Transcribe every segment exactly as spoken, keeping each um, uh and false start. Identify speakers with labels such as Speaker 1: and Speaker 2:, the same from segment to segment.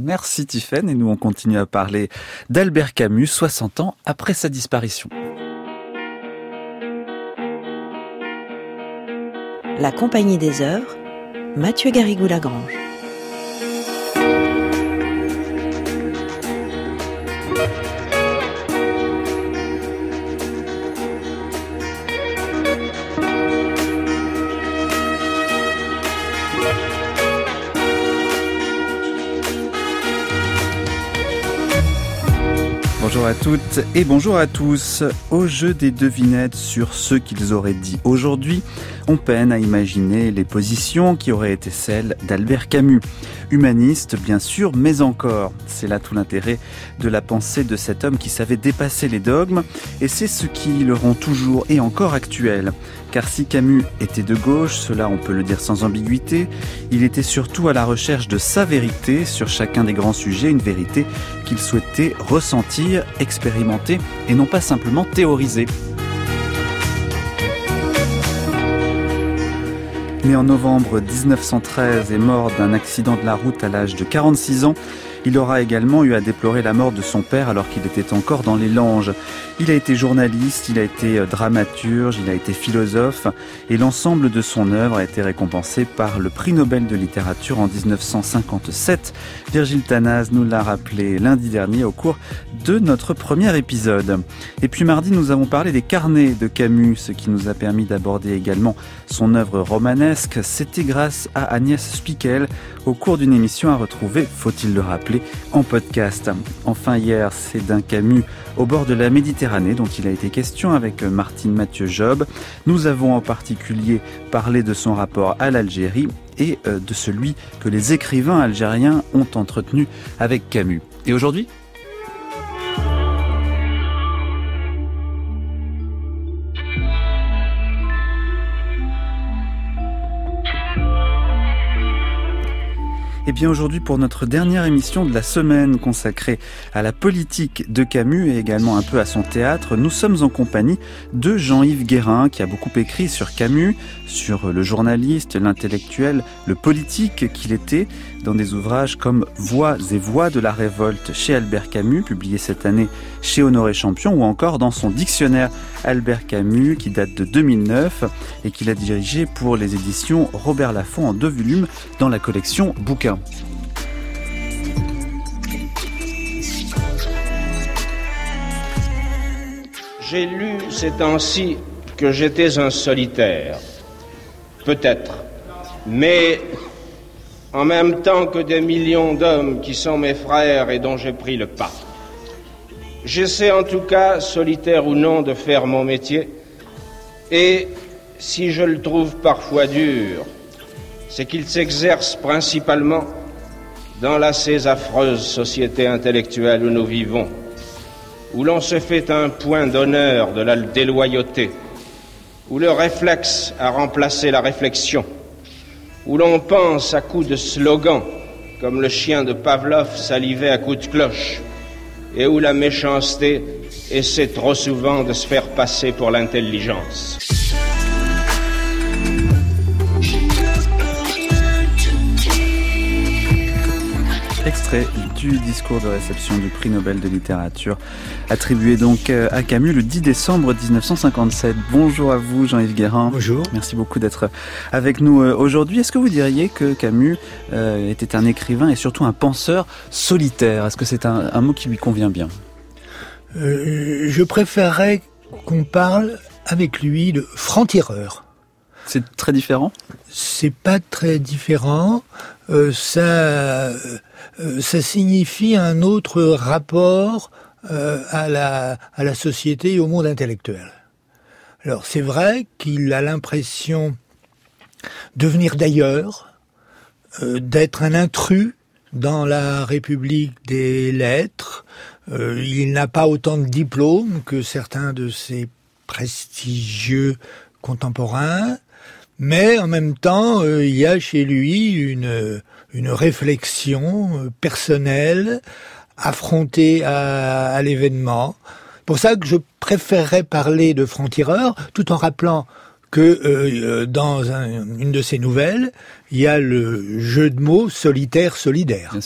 Speaker 1: Merci Tiffaine, et nous on continue à parler d'Albert Camus, soixante ans après sa disparition.
Speaker 2: La Compagnie des Heures, Mathieu Garrigou-Lagrange.
Speaker 1: Bonjour à toutes et bonjour à tous. Au jeu des devinettes sur ce qu'ils auraient dit aujourd'hui, on peine à imaginer les positions qui auraient été celles d'Albert Camus. Humaniste, bien sûr, mais encore. C'est là tout l'intérêt de la pensée de cet homme qui savait dépasser les dogmes, et c'est ce qui le rend toujours et encore actuel. Car si Camus était de gauche, cela on peut le dire sans ambiguïté, il était surtout à la recherche de sa vérité sur chacun des grands sujets, une vérité qu'il souhaitait ressentir, expérimenter et non pas simplement théoriser. Né en novembre dix-neuf cent treize et mort d'un accident de la route à l'âge de quarante-six ans, il aura également eu à déplorer la mort de son père alors qu'il était encore dans les Langes. Il a été journaliste, il a été dramaturge, il a été philosophe et l'ensemble de son œuvre a été récompensé par le prix Nobel de littérature en dix-neuf cent cinquante-sept. Virgile Tanaz nous l'a rappelé lundi dernier au cours de notre premier épisode. Et puis mardi, nous avons parlé des carnets de Camus, ce qui nous a permis d'aborder également son œuvre romanesque. C'était grâce à Agnès Spiquel au cours d'une émission à retrouver, faut-il le rappeler, en podcast. Enfin hier, c'est d'un Camus au bord de la Méditerranée dont il a été question avec Martine Mathieu-Job. Nous avons en particulier parlé de son rapport à l'Algérie et de celui que les écrivains algériens ont entretenu avec Camus. Et aujourd'hui ? Eh bien aujourd'hui, pour notre dernière émission de la semaine consacrée à la politique de Camus et également un peu à son théâtre, nous sommes en compagnie de Jean-Yves Guérin qui a beaucoup écrit sur Camus, sur le journaliste, l'intellectuel, le politique qu'il était, dans des ouvrages comme Voix et voix de la révolte chez Albert Camus, publié cette année chez Honoré Champion, ou encore dans son dictionnaire Albert Camus qui date de deux mille neuf et qu'il a dirigé pour les éditions Robert Laffont en deux volumes dans la collection Bouquins.
Speaker 3: J'ai lu ces temps-ci que j'étais un solitaire. Peut-être. Mais en même temps que des millions d'hommes qui sont mes frères et dont j'ai pris le pas. J'essaie en tout cas, solitaire ou non, de faire mon métier. Et si je le trouve parfois dur, c'est qu'il s'exerce principalement dans la ces affreuse société intellectuelle où nous vivons, où l'on se fait un point d'honneur de la déloyauté, où le réflexe a remplacé la réflexion, où l'on pense à coups de slogan, comme le chien de Pavlov salivait à coups de cloche, et où la méchanceté essaie trop souvent de se faire passer pour l'intelligence.
Speaker 1: Extrait du discours de réception du prix Nobel de littérature, attribué donc à Camus le dix décembre dix-neuf cent cinquante-sept. Bonjour à vous Jean-Yves Guérin.
Speaker 4: Bonjour.
Speaker 1: Merci beaucoup d'être avec nous aujourd'hui. Est-ce que vous diriez que Camus euh, était un écrivain et surtout un penseur solitaire ? Est-ce que c'est un, un mot qui lui convient bien ?
Speaker 4: euh, Je préférerais qu'on parle avec lui de franc-tireur.
Speaker 1: C'est très différent ?
Speaker 4: C'est pas très différent. Euh, ça, euh, ça signifie un autre rapport euh, à la à la société et au monde intellectuel. Alors c'est vrai qu'il a l'impression de venir d'ailleurs, euh, d'être un intrus dans la République des lettres. Euh, il n'a pas autant de diplômes que certains de ses prestigieux contemporains. Mais en même temps, euh, il y a chez lui une, une réflexion personnelle affrontée à, à l'événement. Pour ça que je préférerais parler de franc-tireur, tout en rappelant que euh, dans un, une de ses nouvelles, il y a le jeu de mots solitaire-solidaire.
Speaker 1: Bien sûr.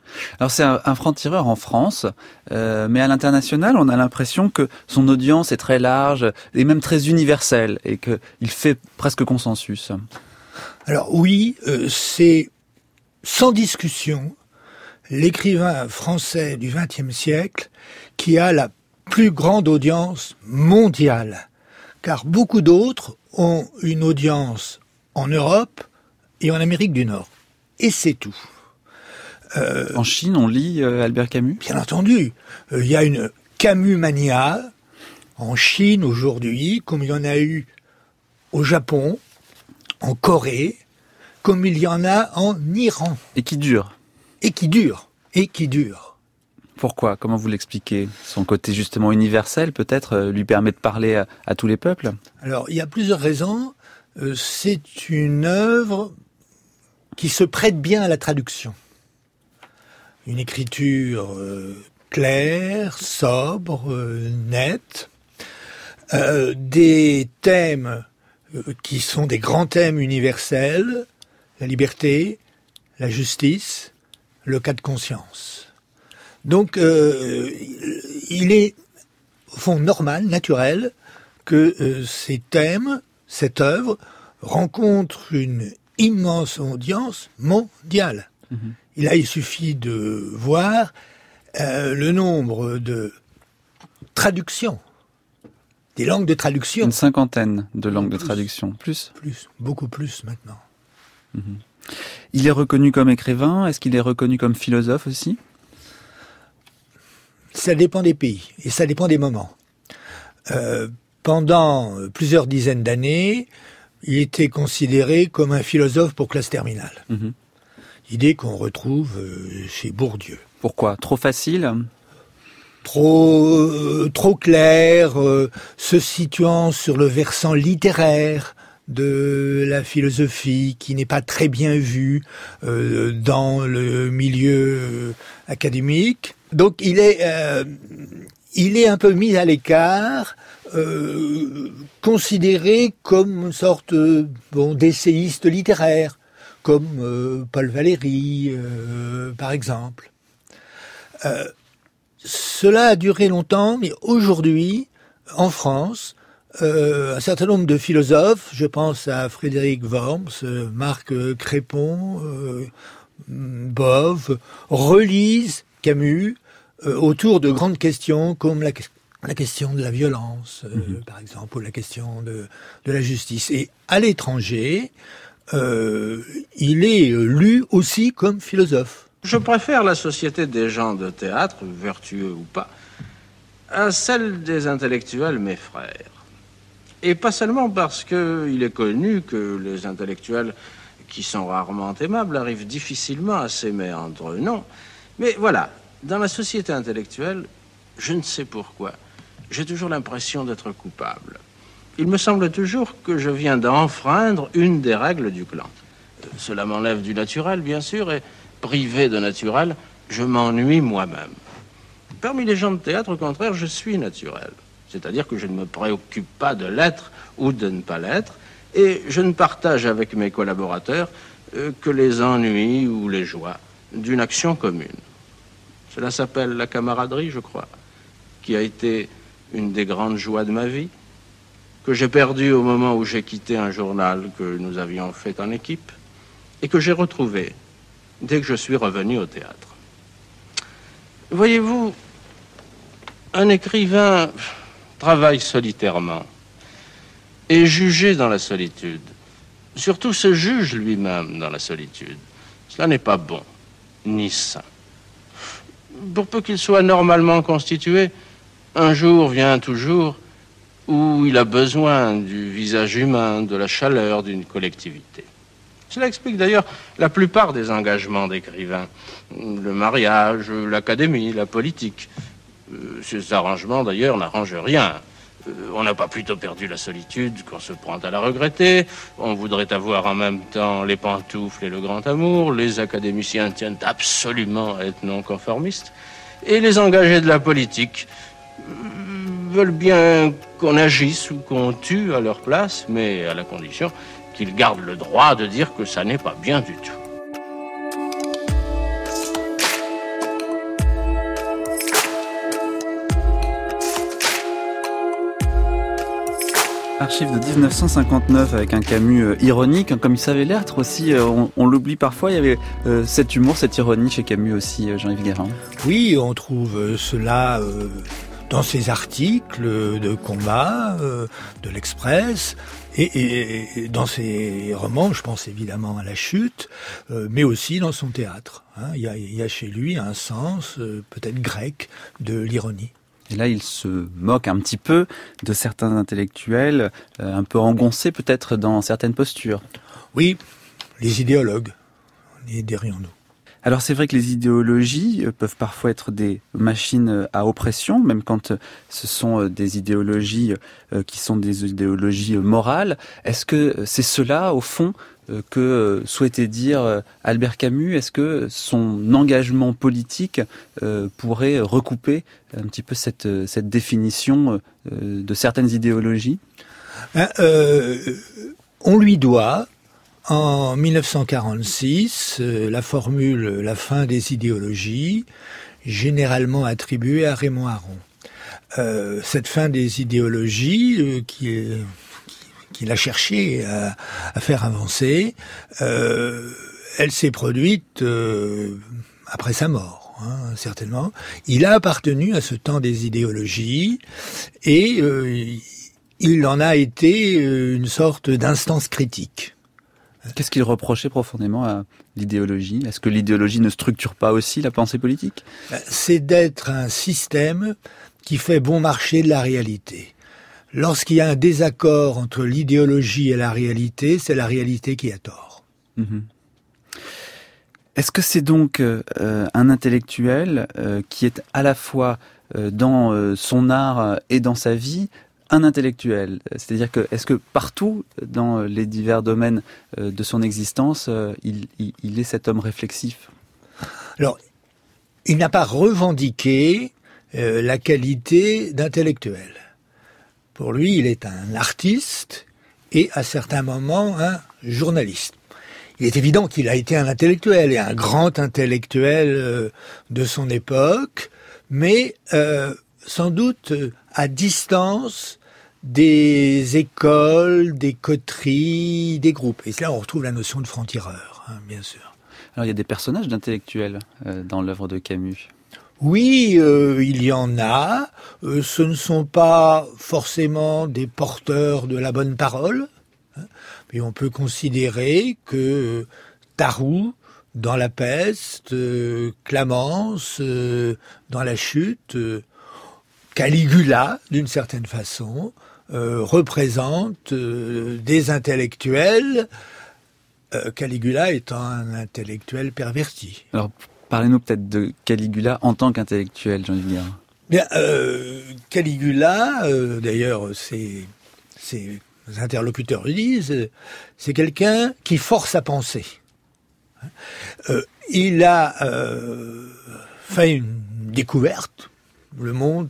Speaker 1: Alors c'est un, un franc-tireur en France, euh, mais à l'international, on a l'impression que son audience est très large et même très universelle et qu'il fait presque consensus.
Speaker 4: Alors oui, euh, c'est sans discussion l'écrivain français du vingtième siècle qui a la plus grande audience mondiale, car beaucoup d'autres ont une audience en Europe et en Amérique du Nord. Et c'est tout.
Speaker 1: Euh, en Chine, on lit euh, Albert Camus ?
Speaker 4: Bien entendu. Il euh, y a une Camus-mania en Chine aujourd'hui, comme il y en a eu au Japon, en Corée, comme il y en a en Iran.
Speaker 1: Et qui dure.
Speaker 4: Et qui dure. Et qui dure.
Speaker 1: Pourquoi ? Comment vous l'expliquez ? Son côté justement universel, peut-être, euh, lui permet de parler à, à tous les peuples ?
Speaker 4: Alors, il y a plusieurs raisons. Euh, c'est une œuvre qui se prête bien à la traduction. Une écriture euh, claire, sobre, euh, nette. Euh, des thèmes euh, qui sont des grands thèmes universels. La liberté, la justice, le cas de conscience. Donc, euh, il est, au fond, normal, naturel, que euh, ces thèmes, cette œuvre, rencontre une immense audience mondiale. Mmh. Et là, il suffit de voir euh, le nombre de traductions, des langues de traduction.
Speaker 1: Une cinquantaine de langues plus, de traduction. Plus ?
Speaker 4: Plus, beaucoup plus maintenant.
Speaker 1: Mmh. Il est reconnu comme écrivain. Est-ce qu'il est reconnu comme philosophe aussi ?
Speaker 4: Ça dépend des pays et ça dépend des moments. Euh, pendant plusieurs dizaines d'années, il était considéré comme un philosophe pour classe terminale. Mmh. Idée qu'on retrouve chez Bourdieu.
Speaker 1: Pourquoi ? Trop facile ?
Speaker 4: Trop, euh, trop clair, euh, se situant sur le versant littéraire de la philosophie qui n'est pas très bien vue euh, dans le milieu euh, académique. Donc il est, euh, il est un peu mis à l'écart, euh, considéré comme une sorte euh, bon, d'essayiste littéraire, comme euh, Paul Valéry, euh, par exemple. Euh, cela a duré longtemps, mais aujourd'hui, en France, euh, un certain nombre de philosophes, je pense à Frédéric Worms, euh, Marc Crépon, euh, Bove, relisent Camus euh, autour de grandes questions comme la, la question de la violence, euh, mmh. par exemple, ou la question de, de la justice. Et à l'étranger, euh, il est lu aussi comme philosophe.
Speaker 3: Je préfère la société des gens de théâtre, vertueux ou pas, à celle des intellectuels, mes frères. Et pas seulement parce qu'il est connu que les intellectuels, qui sont rarement aimables, arrivent difficilement à s'aimer entre eux, non. Mais voilà, dans la société intellectuelle, je ne sais pourquoi, j'ai toujours l'impression d'être coupable. Il me semble toujours que je viens d'enfreindre une des règles du clan. Cela m'enlève du naturel, bien sûr, et privé de naturel, je m'ennuie moi-même. Parmi les gens de théâtre, au contraire, je suis naturel. C'est-à-dire que je ne me préoccupe pas de l'être ou de ne pas l'être, et je ne partage avec mes collaborateurs euh, que les ennuis ou les joies d'une action commune. Cela s'appelle la camaraderie, je crois, qui a été une des grandes joies de ma vie, que j'ai perdue au moment où j'ai quitté un journal que nous avions fait en équipe, et que j'ai retrouvé dès que je suis revenu au théâtre. Voyez-vous, un écrivain travaille solitairement, est jugé dans la solitude, surtout se juge lui-même dans la solitude. Cela n'est pas bon, ni sain. Pour peu qu'il soit normalement constitué, un jour vient toujours où il a besoin du visage humain, de la chaleur d'une collectivité. Cela explique d'ailleurs la plupart des engagements d'écrivains. Le mariage, l'académie, la politique. Euh, ces arrangements d'ailleurs n'arrangent rien. Euh, on n'a pas plutôt perdu la solitude qu'on se prend à la regretter. On voudrait avoir en même temps les pantoufles et le grand amour. Les académiciens tiennent absolument à être non-conformistes. Et les engagés de la politique euh, veulent bien qu'on agisse ou qu'on tue à leur place, mais à la condition qu'ils gardent le droit de dire que ça n'est pas bien du tout.
Speaker 1: Archive de dix-neuf cent cinquante-neuf avec un Camus euh, ironique, hein, comme il savait l'être aussi, euh, on, on l'oublie parfois, il y avait euh, cet humour, cette ironie chez Camus aussi, euh, Jean-Yves Guérin.
Speaker 4: Oui, on trouve euh, cela euh, dans ses articles de combat, euh, de l'Express, et, et, et dans ses romans, je pense évidemment à La Chute, euh, mais aussi dans son théâtre. Hein. Il y a, il y a chez lui un sens euh, peut-être grec de l'ironie.
Speaker 1: Et là, il se moque un petit peu de certains intellectuels, euh, un peu engoncés peut-être dans certaines postures.
Speaker 4: Oui, les idéologues, les dirions-nous.
Speaker 1: Alors c'est vrai que les idéologies peuvent parfois être des machines à oppression, même quand ce sont des idéologies qui sont des idéologies morales. Est-ce que c'est cela, au fond, que souhaitait dire Albert Camus? Est-ce que son engagement politique pourrait recouper un petit peu cette, cette définition de certaines idéologies?
Speaker 4: euh, On lui doit, en dix-neuf cent quarante-six, euh, la formule « la fin des idéologies », généralement attribuée à Raymond Aron. Euh, cette fin des idéologies, euh, qui est... qu'il a cherché à, à faire avancer, euh, elle s'est produite euh, après sa mort, hein, certainement. Il a appartenu à ce temps des idéologies et euh, il en a été une sorte d'instance critique.
Speaker 1: Qu'est-ce qu'il reprochait profondément à l'idéologie? Est-ce que l'idéologie ne structure pas aussi la pensée politique?
Speaker 4: C'est d'être un système qui fait bon marché de la réalité. Lorsqu'il y a un désaccord entre l'idéologie et la réalité, c'est la réalité qui a tort.
Speaker 1: Mmh. Est-ce que c'est donc euh, un intellectuel euh, qui est à la fois euh, dans euh, son art et dans sa vie un intellectuel? C'est-à-dire que est-ce que partout dans les divers domaines euh, de son existence, euh, il, il, il est cet homme réflexif?
Speaker 4: Alors, il n'a pas revendiqué euh, la qualité d'intellectuel. Pour lui, il est un artiste et à certains moments un journaliste. Il est évident qu'il a été un intellectuel et un grand intellectuel euh, de son époque, mais euh, sans doute euh, à distance des écoles, des coteries, des groupes. Et là, on retrouve la notion de franc-tireur, hein, bien sûr.
Speaker 1: Alors, il y a des personnages d'intellectuels euh, dans l'œuvre de Camus.
Speaker 4: Oui, euh, il y en a. Euh, ce ne sont pas forcément des porteurs de la bonne parole, hein, mais on peut considérer que euh, Tarou, dans La Peste, euh, Clamence, euh, dans La Chute, euh, Caligula, d'une certaine façon, euh, représente euh, des intellectuels, euh, Caligula étant un intellectuel perverti.
Speaker 1: Alors, parlez-nous peut-être de Caligula en tant qu'intellectuel, Jean-Yves Guérin.
Speaker 4: Bien, euh, Caligula, euh, d'ailleurs, ses, ses interlocuteurs le disent, c'est quelqu'un qui force à penser. Euh, il a euh, fait une découverte. Le monde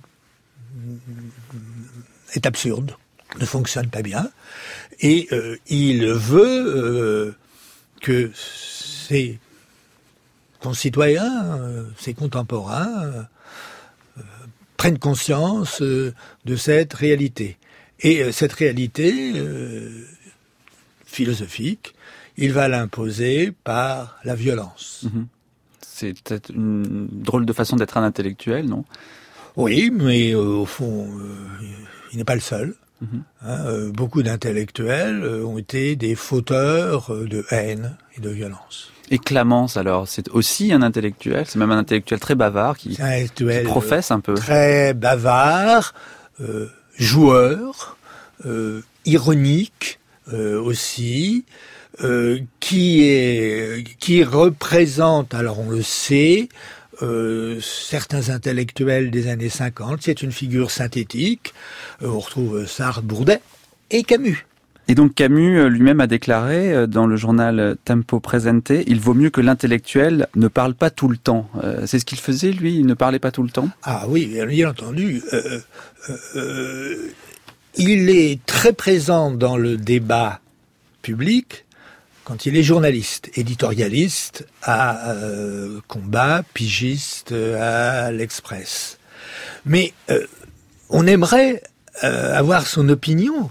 Speaker 4: est absurde, ne fonctionne pas bien, et euh, il veut euh, que ses concitoyens, euh, ses contemporains, euh, prennent conscience euh, de cette réalité. Et euh, cette réalité euh, philosophique, il va l'imposer par la violence.
Speaker 1: Mmh. C'est peut-être une drôle de façon d'être un intellectuel, non?
Speaker 4: Oui, mais euh, au fond, euh, il n'est pas le seul. Mmh. Hein, euh, beaucoup d'intellectuels euh, ont été des fauteurs euh, de haine et de violence.
Speaker 1: Et Clamence, alors, c'est aussi un intellectuel, c'est même un intellectuel très bavard qui, qui professe un peu.
Speaker 4: Très bavard, euh, joueur, euh, ironique euh, aussi, euh, qui est qui représente, alors on le sait, euh, certains intellectuels des années cinquante. C'est une figure synthétique. Euh, on retrouve Sartre, Bourdet et Camus.
Speaker 1: Et donc Camus lui-même a déclaré dans le journal Tempo Presente, il vaut mieux que l'intellectuel ne parle pas tout le temps. Euh, c'est ce qu'il faisait, lui, il ne parlait pas tout le temps?
Speaker 4: Ah oui, bien entendu. Euh, euh, euh, il est très présent dans le débat public quand il est journaliste, éditorialiste à euh, Combat, pigiste à l'Express. Mais euh, on aimerait euh, avoir son opinion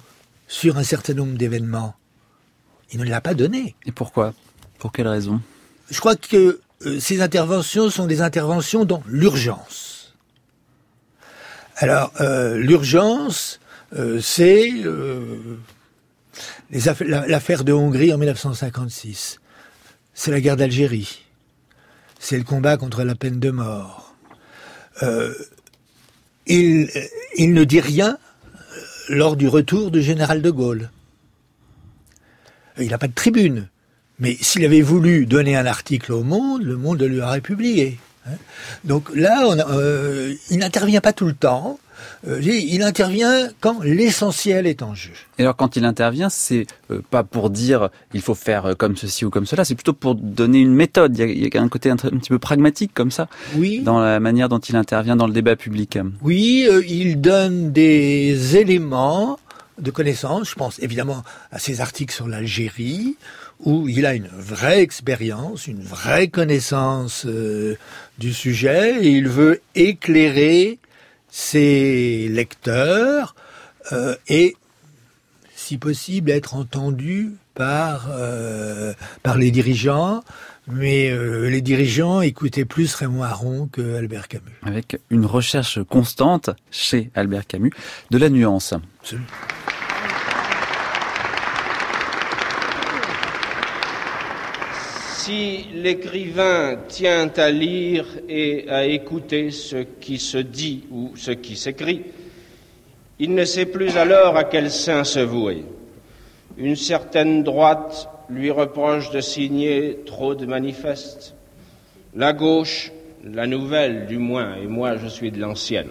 Speaker 4: sur un certain nombre d'événements. Il ne l'a pas donné.
Speaker 1: Et pourquoi ? Pour quelle raison ?
Speaker 4: Je crois que euh, ces interventions sont des interventions dans l'urgence. Alors, euh, l'urgence, euh, c'est euh, les affaires, la, l'affaire de Hongrie en dix-neuf cent cinquante-six. C'est la guerre d'Algérie. C'est le combat contre la peine de mort. Euh, il, il ne dit rien lors du retour du général de Gaulle. Il n'a pas de tribune. Mais s'il avait voulu donner un article au Monde, le Monde lui aurait publié. Donc là, on a, euh, il n'intervient pas tout le temps. Euh, il intervient quand l'essentiel est en jeu.
Speaker 1: Et alors quand il intervient, c'est euh, pas pour dire il faut faire comme ceci ou comme cela, c'est plutôt pour donner une méthode. Il y a, il y a un côté un, un petit peu pragmatique comme ça,
Speaker 4: oui,
Speaker 1: dans la manière dont il intervient dans le débat public.
Speaker 4: Oui, euh, il donne des éléments de connaissance. Je pense évidemment à ses articles sur l'Algérie, où il a une vraie expérience, une vraie connaissance euh, du sujet, et il veut éclairer ses lecteurs euh, et, si possible, être entendu par euh, par les dirigeants. Mais euh, les dirigeants écoutaient plus Raymond Aron que Albert Camus.
Speaker 1: Avec une recherche constante chez Albert Camus de la nuance.
Speaker 4: Absolument.
Speaker 3: Si l'écrivain tient à lire et à écouter ce qui se dit ou ce qui s'écrit, il ne sait plus alors à quel saint se vouer. Une certaine droite lui reproche de signer trop de manifestes. La gauche, la nouvelle du moins, et moi je suis de l'ancienne.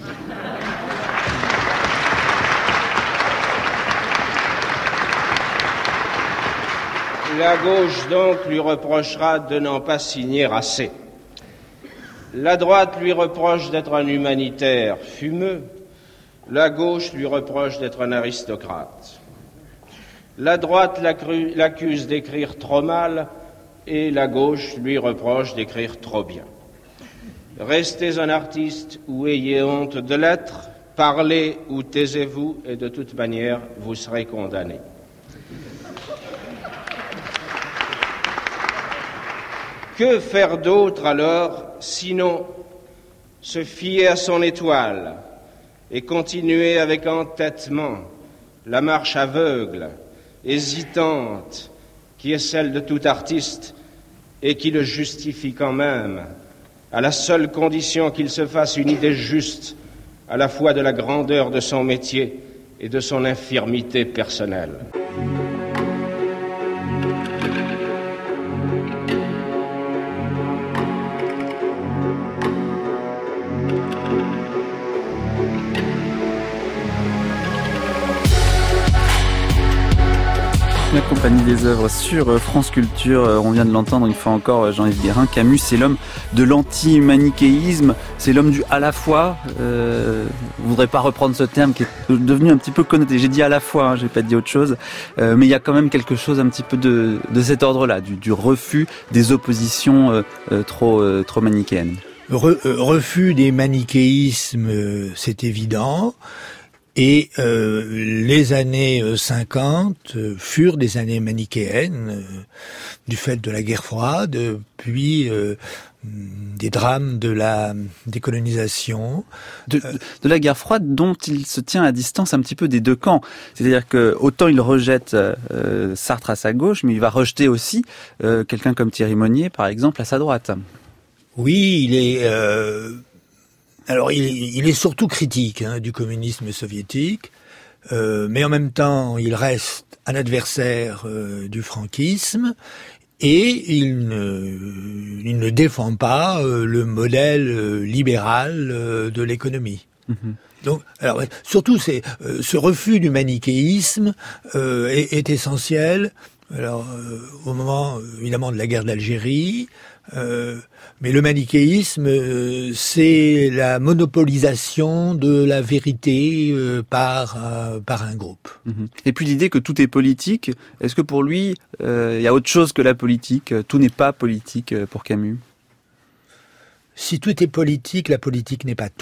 Speaker 3: La gauche, donc, lui reprochera de n'en pas signer assez. La droite lui reproche d'être un humanitaire fumeux. La gauche lui reproche d'être un aristocrate. La droite l'accuse d'écrire trop mal et la gauche lui reproche d'écrire trop bien. Restez un artiste ou ayez honte de l'être, parlez ou taisez-vous et de toute manière, vous serez condamné. Que faire d'autre alors, sinon se fier à son étoile et continuer avec entêtement la marche aveugle, hésitante, qui est celle de tout artiste et qui le justifie quand même, à la seule condition qu'il se fasse une idée juste à la fois de la grandeur de son métier et de son infirmité personnelle.
Speaker 1: La compagnie des œuvres sur France Culture, on vient de l'entendre une fois encore, Jean-Yves Guérin. Camus, c'est l'homme de l'anti-manichéisme, c'est l'homme du à la fois. Euh, je voudrais pas reprendre ce terme qui est devenu un petit peu connoté. J'ai dit à la fois, hein, j'ai pas dit autre chose, euh, mais il y a quand même quelque chose un petit peu de, de cet ordre-là, du, du refus des oppositions euh, euh, trop, euh, trop manichéennes.
Speaker 4: Re, euh, refus des manichéismes, euh, c'est évident. Et euh, les années cinquante euh, furent des années manichéennes euh, du fait de la guerre froide, puis euh, des drames de la décolonisation.
Speaker 1: De, de la guerre froide dont il se tient à distance un petit peu des deux camps. C'est-à-dire que autant il rejette euh, Sartre à sa gauche, mais il va rejeter aussi euh, quelqu'un comme Thierry Monnier, par exemple, à sa droite.
Speaker 4: Oui, il est... Euh Alors, il, il est surtout critique hein, du communisme soviétique, euh, mais en même temps, il reste un adversaire euh, du franquisme et il ne, il ne défend pas euh, le modèle euh, libéral euh, de l'économie. Mmh. Donc, alors, surtout, c'est euh, ce refus du manichéisme euh, est, est essentiel. Alors, euh, au moment évidemment de la guerre d'Algérie. Euh, mais le manichéisme, euh, c'est la monopolisation de la vérité euh, par euh, par un groupe.
Speaker 1: Et puis l'idée que tout est politique, est-ce que pour lui, euh, il y a autre chose que la politique ? Tout n'est pas politique pour Camus ?
Speaker 4: Si tout est politique, la politique n'est pas tout.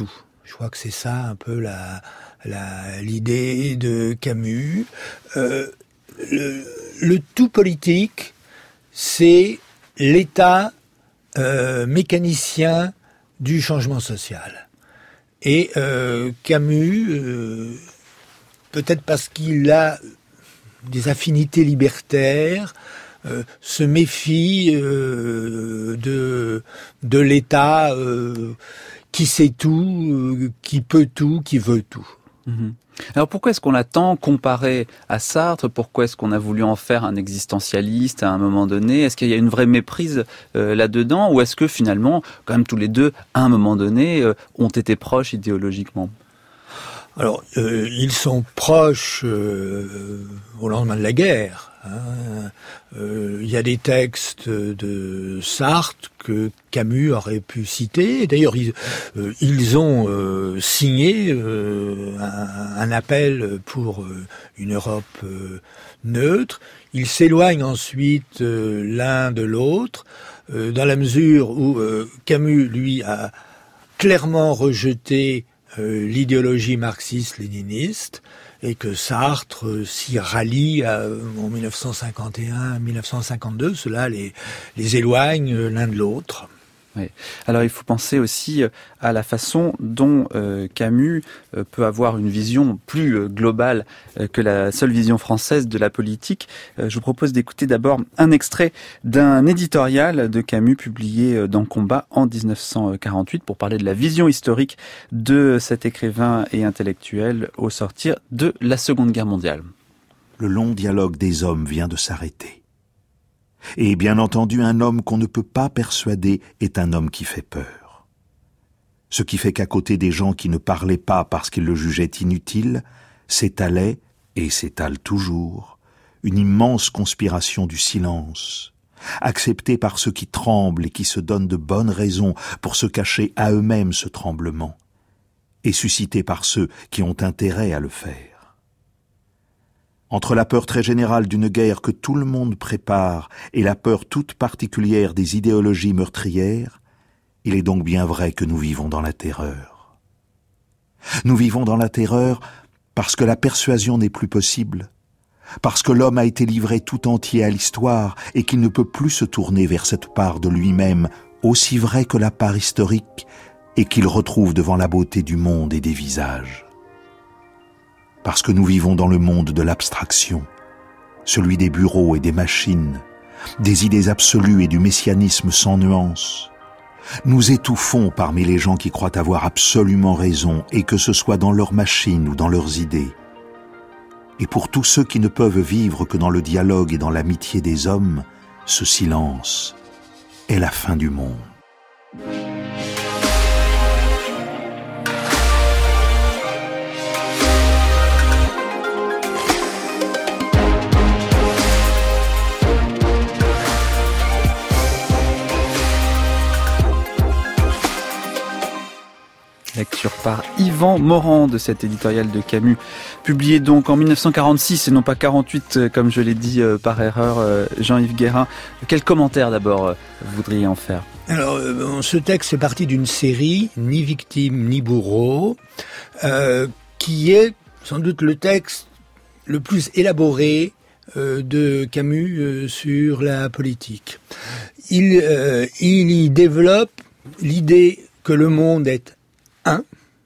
Speaker 4: Je crois que c'est ça un peu la, la l'idée de Camus. Euh, le, le tout politique, c'est l'état euh, mécanicien du changement social. Et euh, Camus, euh, peut-être parce qu'il a des affinités libertaires, euh, se méfie euh, de de l'État euh, qui sait tout, euh, qui peut tout, qui veut tout.
Speaker 1: Mmh. Alors pourquoi est-ce qu'on l'a tant comparé à Sartre ? Pourquoi est-ce qu'on a voulu en faire un existentialiste à un moment donné ? Est-ce qu'il y a une vraie méprise euh, là-dedans ? Ou est-ce que finalement, quand même tous les deux, à un moment donné, euh, ont été proches idéologiquement ?
Speaker 4: Alors, euh, ils sont proches euh, au lendemain de la guerre. Hein. Euh, il y a des textes de Sartre que Camus aurait pu citer. D'ailleurs, ils, euh, ils ont euh, signé euh, un, un appel pour euh, une Europe euh, neutre. Ils s'éloignent ensuite euh, l'un de l'autre, euh, dans la mesure où euh, Camus, lui, a clairement rejeté Euh, l'idéologie marxiste-léniniste et que Sartre euh, s'y rallie euh, en mille neuf cent cinquante et un, mille neuf cent cinquante-deux. Cela les, les éloigne euh, l'un de l'autre.
Speaker 1: Oui. Alors il faut penser aussi à la façon dont euh, Camus euh, peut avoir une vision plus euh, globale euh, que la seule vision française de la politique. Euh, je vous propose d'écouter d'abord un extrait d'un éditorial de Camus publié dans Combat en dix-neuf cent quarante-huit pour parler de la vision historique de cet écrivain et intellectuel au sortir de la Seconde Guerre mondiale.
Speaker 5: Le long dialogue des hommes vient de s'arrêter. Et bien entendu, un homme qu'on ne peut pas persuader est un homme qui fait peur. Ce qui fait qu'à côté des gens qui ne parlaient pas parce qu'ils le jugeaient inutile, s'étalait, et s'étale toujours, une immense conspiration du silence, acceptée par ceux qui tremblent et qui se donnent de bonnes raisons pour se cacher à eux-mêmes ce tremblement, et suscitée par ceux qui ont intérêt à le faire. Entre la peur très générale d'une guerre que tout le monde prépare et la peur toute particulière des idéologies meurtrières, il est donc bien vrai que nous vivons dans la terreur. Nous vivons dans la terreur parce que la persuasion n'est plus possible, parce que l'homme a été livré tout entier à l'histoire et qu'il ne peut plus se tourner vers cette part de lui-même, aussi vraie que la part historique, et qu'il retrouve devant la beauté du monde et des visages. Parce que nous vivons dans le monde de l'abstraction, celui des bureaux et des machines, des idées absolues et du messianisme sans nuance. Nous étouffons parmi les gens qui croient avoir absolument raison, et que ce soit dans leurs machines ou dans leurs idées. Et pour tous ceux qui ne peuvent vivre que dans le dialogue et dans l'amitié des hommes, ce silence est la fin du monde.
Speaker 1: Lecture par Yvan Morand de cet éditorial de Camus, publié donc en mille neuf cent quarante-six et non pas quarante-huit, comme je l'ai dit par erreur, Jean-Yves Guérin. Quel commentaire d'abord vous voudriez en faire ?
Speaker 4: Alors, ce texte fait partie d'une série, Ni victime ni bourreau, euh, qui est sans doute le texte le plus élaboré euh, de Camus euh, sur la politique. Il, euh, il y développe l'idée que le monde est un,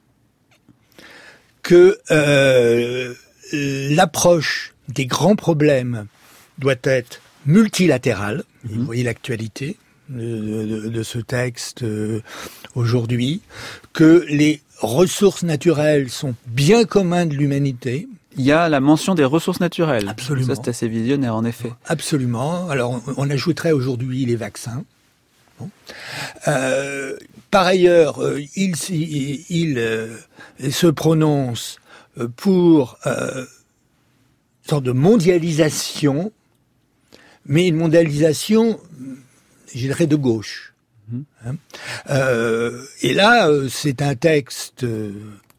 Speaker 4: que euh, l'approche des grands problèmes doit être multilatérale. Mmh. Vous voyez l'actualité de, de, de ce texte euh, aujourd'hui, que les ressources naturelles sont bien communs de l'humanité.
Speaker 1: Il y a la mention des ressources naturelles.
Speaker 4: Absolument.
Speaker 1: Ça, c'est assez visionnaire, en effet.
Speaker 4: Absolument. Alors, on, on ajouterait aujourd'hui les vaccins. Bon. Euh, par ailleurs, euh, il, il, il euh, se prononce pour euh, une sorte de mondialisation, mais une mondialisation, je dirais, de gauche. Mmh. Hein euh, et là, euh, c'est un texte euh,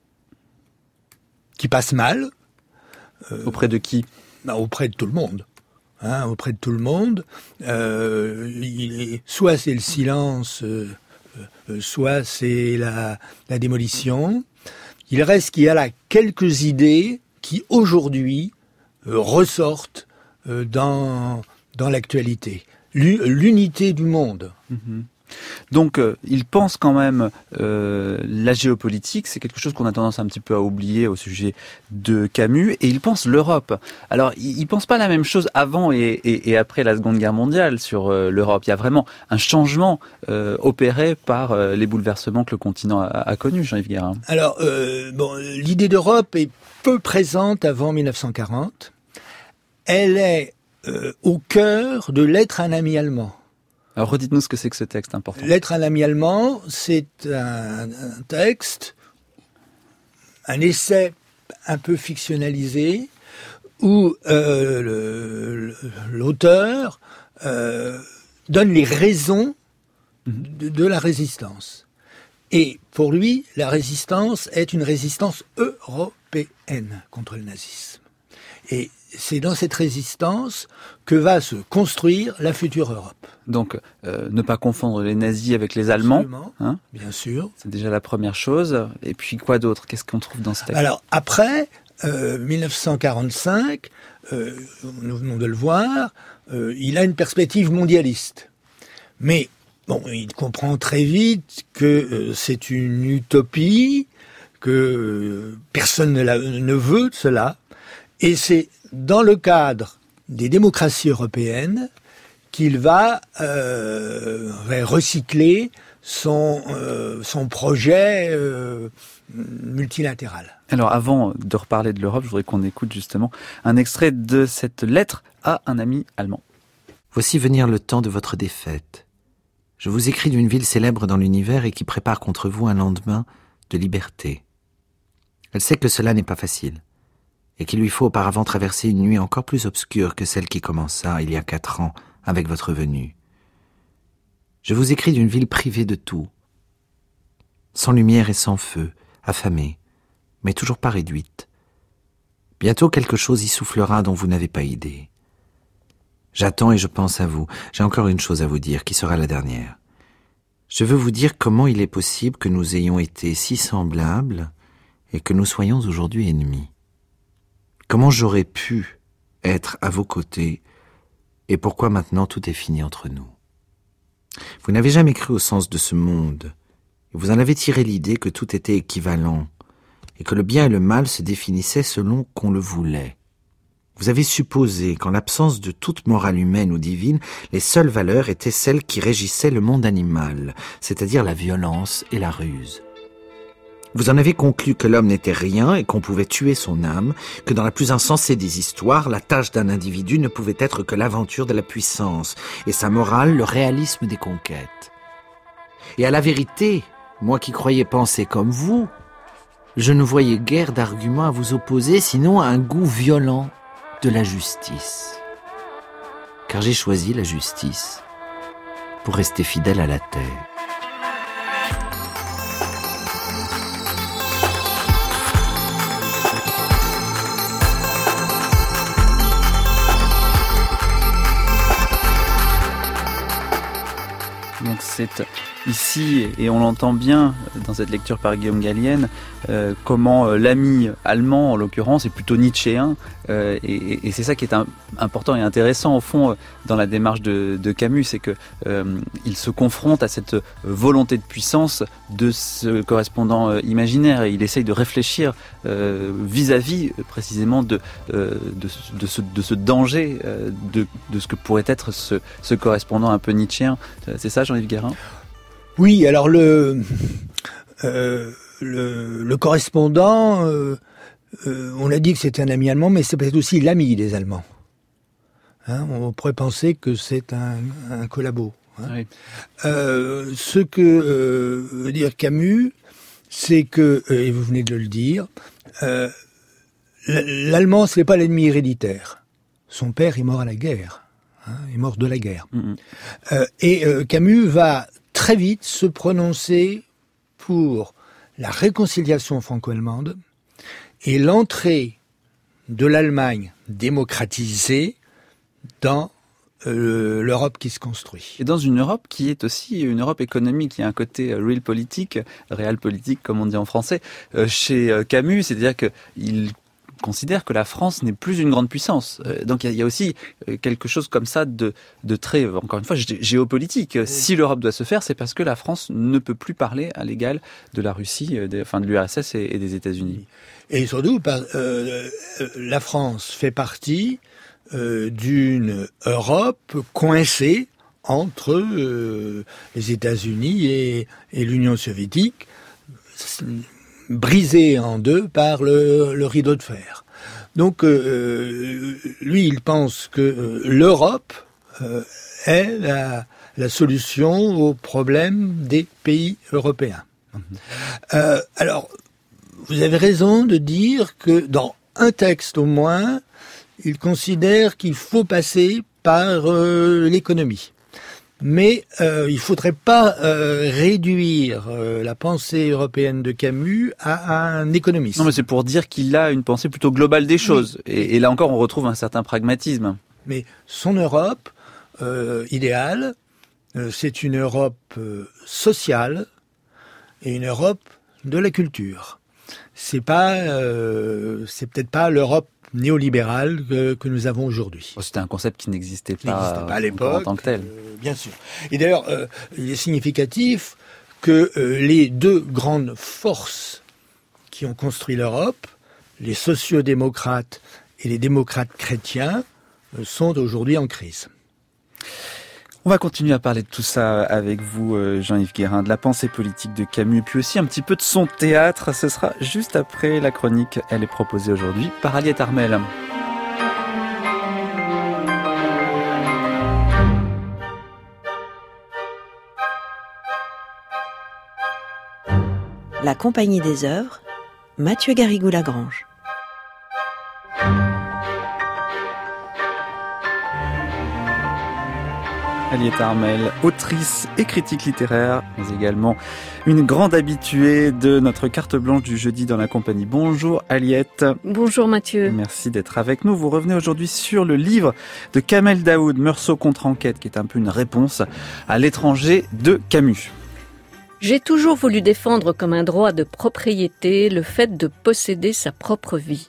Speaker 4: qui passe mal.
Speaker 1: Euh, auprès de qui ?
Speaker 4: Bah, auprès de tout le monde. Hein, auprès de tout le monde, euh, il est, soit c'est le silence, euh, euh, soit c'est la, la démolition. Il reste qu'il y a là quelques idées qui, aujourd'hui, euh, ressortent euh, dans, dans l'actualité. L'unité du monde.
Speaker 1: Mmh. Donc, euh, il pense quand même euh, la géopolitique, c'est quelque chose qu'on a tendance un petit peu à oublier au sujet de Camus, et il pense l'Europe. Alors, il, il pense pas la même chose avant et, et, et après la Seconde Guerre mondiale sur euh, l'Europe. Il y a vraiment un changement euh, opéré par euh, les bouleversements que le continent a, a connus, Jean-Yves Guérin.
Speaker 4: Alors, euh, bon, l'idée d'Europe est peu présente avant mille neuf cent quarante. Elle est euh, au cœur de Lettre à un ami allemand.
Speaker 1: Alors redites-nous ce que c'est que ce texte important.
Speaker 4: Lettre à un ami allemand, c'est un, un texte, un essai un peu fictionnalisé, où euh, le, l'auteur euh, donne les raisons de, de la résistance. Et pour lui, la résistance est une résistance européenne contre le nazisme. Et c'est dans cette résistance que va se construire la future Europe.
Speaker 1: Donc, euh, ne pas confondre les nazis avec les Allemands.
Speaker 4: Absolument,
Speaker 1: hein,
Speaker 4: bien sûr.
Speaker 1: C'est déjà la première chose. Et puis, quoi d'autre? Qu'est-ce qu'on trouve dans ce texte?
Speaker 4: Alors, après, euh, mille neuf cent quarante-cinq, euh, nous venons de le voir, euh, il a une perspective mondialiste. Mais, bon, il comprend très vite que euh, c'est une utopie, que euh, personne ne, la, ne veut de cela. Et c'est dans le cadre des démocraties européennes qu'il va euh, recycler son, euh, son projet euh, multilatéral.
Speaker 1: Alors avant de reparler de l'Europe, je voudrais qu'on écoute justement un extrait de cette lettre à un ami allemand.
Speaker 6: Voici venir le temps de votre défaite. Je vous écris d'une ville célèbre dans l'univers et qui prépare contre vous un lendemain de liberté. Elle sait que cela n'est pas facile, et qu'il lui faut auparavant traverser une nuit encore plus obscure que celle qui commença il y a quatre ans avec votre venue. Je vous écris d'une ville privée de tout, sans lumière et sans feu, affamée, mais toujours pas réduite. Bientôt quelque chose y soufflera dont vous n'avez pas idée. J'attends et je pense à vous. J'ai encore une chose à vous dire, qui sera la dernière. Je veux vous dire comment il est possible que nous ayons été si semblables et que nous soyons aujourd'hui ennemis. Comment j'aurais pu être à vos côtés et pourquoi maintenant tout est fini entre nous. Vous n'avez jamais cru au sens de ce monde et vous en avez tiré l'idée que tout était équivalent et que le bien et le mal se définissaient selon qu'on le voulait. Vous avez supposé qu'en l'absence de toute morale humaine ou divine, les seules valeurs étaient celles qui régissaient le monde animal, c'est-à-dire la violence et la ruse. Vous en avez conclu que l'homme n'était rien et qu'on pouvait tuer son âme, que dans la plus insensée des histoires, la tâche d'un individu ne pouvait être que l'aventure de la puissance, et sa morale le réalisme des conquêtes. Et à la vérité, moi qui croyais penser comme vous, je ne voyais guère d'arguments à vous opposer, sinon un goût violent de la justice. Car j'ai choisi la justice pour rester fidèle à la terre.
Speaker 1: Donc c'est ici, et on l'entend bien dans cette lecture par Guillaume Gallienne, euh, comment euh, l'ami allemand, en l'occurrence, est plutôt nietzschéen, euh, et, et c'est ça qui est un, important et intéressant au fond euh, dans la démarche de, de Camus, c'est que euh, il se confronte à cette volonté de puissance de ce correspondant euh, imaginaire, et il essaye de réfléchir euh, vis-à-vis précisément de, euh, de, de, ce, de ce danger, euh, de, de ce que pourrait être ce, ce correspondant un peu nietzschéen. C'est ça, Jean-Yves Guérin ?
Speaker 4: Oui, alors le euh, le, le correspondant, euh, euh, on a dit que c'était un ami allemand, mais c'est peut-être aussi l'ami des Allemands. Hein, on pourrait penser que c'est un, un collabo. Hein. Oui. Euh, ce que euh, veut dire Camus, c'est que, et vous venez de le dire, euh, l'Allemand, ce n'est pas l'ennemi héréditaire. Son père est mort à la guerre. Hein, est mort de la guerre. Mmh. Euh, et euh, Camus va très vite se prononcer pour la réconciliation franco-allemande et l'entrée de l'Allemagne démocratisée dans euh, l'Europe qui se construit.
Speaker 1: Et dans une Europe qui est aussi une Europe économique, qui a un côté real politique, réel politique comme on dit en français, euh, chez euh, Camus, c'est-à-dire qu'il considère que la France n'est plus une grande puissance. Euh, donc il y, y a aussi euh, quelque chose comme ça de, de très, encore une fois, gé- géopolitique. Oui. Si l'Europe doit se faire, c'est parce que la France ne peut plus parler à l'égal de la Russie, euh, des, enfin de l'U R S S et, et des États-Unis.
Speaker 4: Et surtout, par, euh, la France fait partie euh, d'une Europe coincée entre euh, les États-Unis et, et l'Union soviétique, brisée en deux par le, le rideau de fer. Donc, euh, lui, il pense que euh, l'Europe euh, est la, la solution aux problèmes des pays européens. Mmh. Euh, alors, vous avez raison de dire que dans un texte au moins, il considère qu'il faut passer par euh, l'économie. Mais euh, il ne faudrait pas euh, réduire euh, la pensée européenne de Camus à, à un économiste.
Speaker 1: Non, mais c'est pour dire qu'il a une pensée plutôt globale des choses. Oui. Et, et là encore, on retrouve un certain pragmatisme.
Speaker 4: Mais son Europe euh, idéale, euh, c'est une Europe euh, sociale et une Europe de la culture. C'est pas, euh, c'est peut-être pas l'Europe néolibérale que, que nous avons aujourd'hui.
Speaker 1: Oh, c'était un concept qui n'existait pas,
Speaker 4: n'existait pas à l'époque,
Speaker 1: en tant que tel.
Speaker 4: Euh, bien sûr. Et d'ailleurs, euh, il est significatif que euh, les deux grandes forces qui ont construit l'Europe, les sociodémocrates et les démocrates chrétiens, euh, sont aujourd'hui en crise.
Speaker 1: On va continuer à parler de tout ça avec vous, Jean-Yves Guérin, de la pensée politique de Camus, puis aussi un petit peu de son théâtre. Ce sera juste après la chronique. Elle est proposée aujourd'hui par Aliette Armel.
Speaker 2: La Compagnie des œuvres, Mathieu Garrigou-Lagrange.
Speaker 1: Aliette Armel, autrice et critique littéraire, mais également une grande habituée de notre carte blanche du jeudi dans la compagnie. Bonjour Aliette.
Speaker 7: Bonjour Mathieu.
Speaker 1: Merci d'être avec nous. Vous revenez aujourd'hui sur le livre de Kamel Daoud, Meursault contre enquête, qui est un peu une réponse à l'étranger de Camus.
Speaker 7: J'ai toujours voulu défendre comme un droit de propriété le fait de posséder sa propre vie.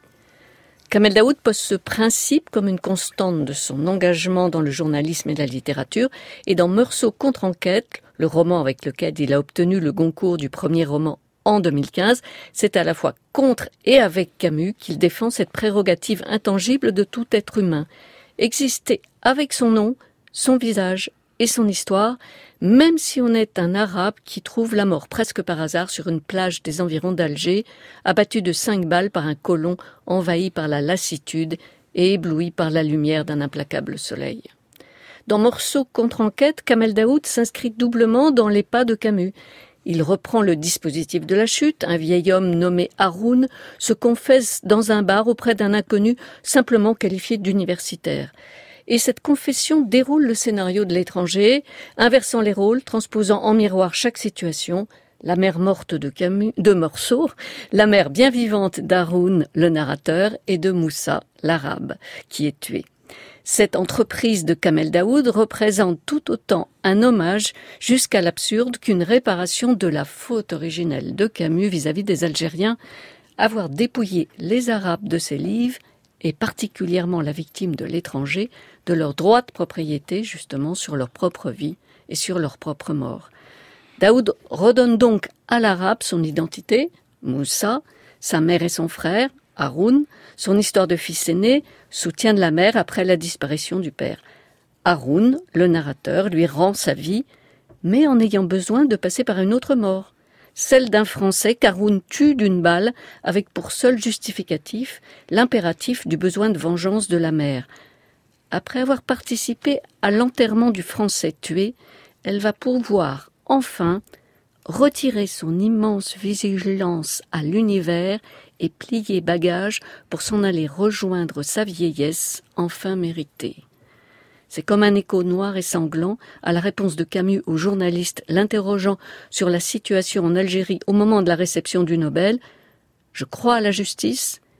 Speaker 7: Kamel Daoud pose ce principe comme une constante de son engagement dans le journalisme et la littérature, et dans Meursault contre enquête, le roman avec lequel il a obtenu le Goncourt du premier roman en deux mille quinze, c'est à la fois contre et avec Camus qu'il défend cette prérogative intangible de tout être humain, exister avec son nom, son visage et son histoire, même si on est un Arabe qui trouve la mort presque par hasard sur une plage des environs d'Alger, abattu de cinq balles par un colon envahi par la lassitude et ébloui par la lumière d'un implacable soleil. Dans Meursault contre enquête, Kamel Daoud s'inscrit doublement dans les pas de Camus. Il reprend le dispositif de la chute. Un vieil homme nommé Haroun se confesse dans un bar auprès d'un inconnu simplement qualifié d'universitaire. Et cette confession déroule le scénario de l'étranger, inversant les rôles, transposant en miroir chaque situation, la mère morte de Camus, de Meursault, la mère bien vivante d'Haroun, le narrateur, et de Moussa, l'arabe, qui est tué. Cette entreprise de Kamel Daoud représente tout autant un hommage jusqu'à l'absurde qu'une réparation de la faute originelle de Camus vis-à-vis des Algériens, avoir dépouillé les Arabes de ses livres, et particulièrement la victime de l'étranger, de leur droit de propriété justement sur leur propre vie et sur leur propre mort. Daoud redonne donc à l'arabe son identité, Moussa, sa mère et son frère, Haroun, son histoire de fils aîné, soutien de la mère après la disparition du père. Haroun, le narrateur, lui rend sa vie, mais en ayant besoin de passer par une autre mort, celle d'un Français qu'Haroun tue d'une balle avec pour seul justificatif l'impératif du besoin de vengeance de la mère. Après avoir participé à l'enterrement du Français tué, elle va pouvoir, enfin, retirer son immense vigilance à l'univers et plier bagage pour s'en aller rejoindre sa vieillesse enfin méritée. C'est comme un écho noir et sanglant à la réponse de Camus au journaliste l'interrogeant sur la situation en Algérie au moment de la réception du Nobel. « Je crois à la justice,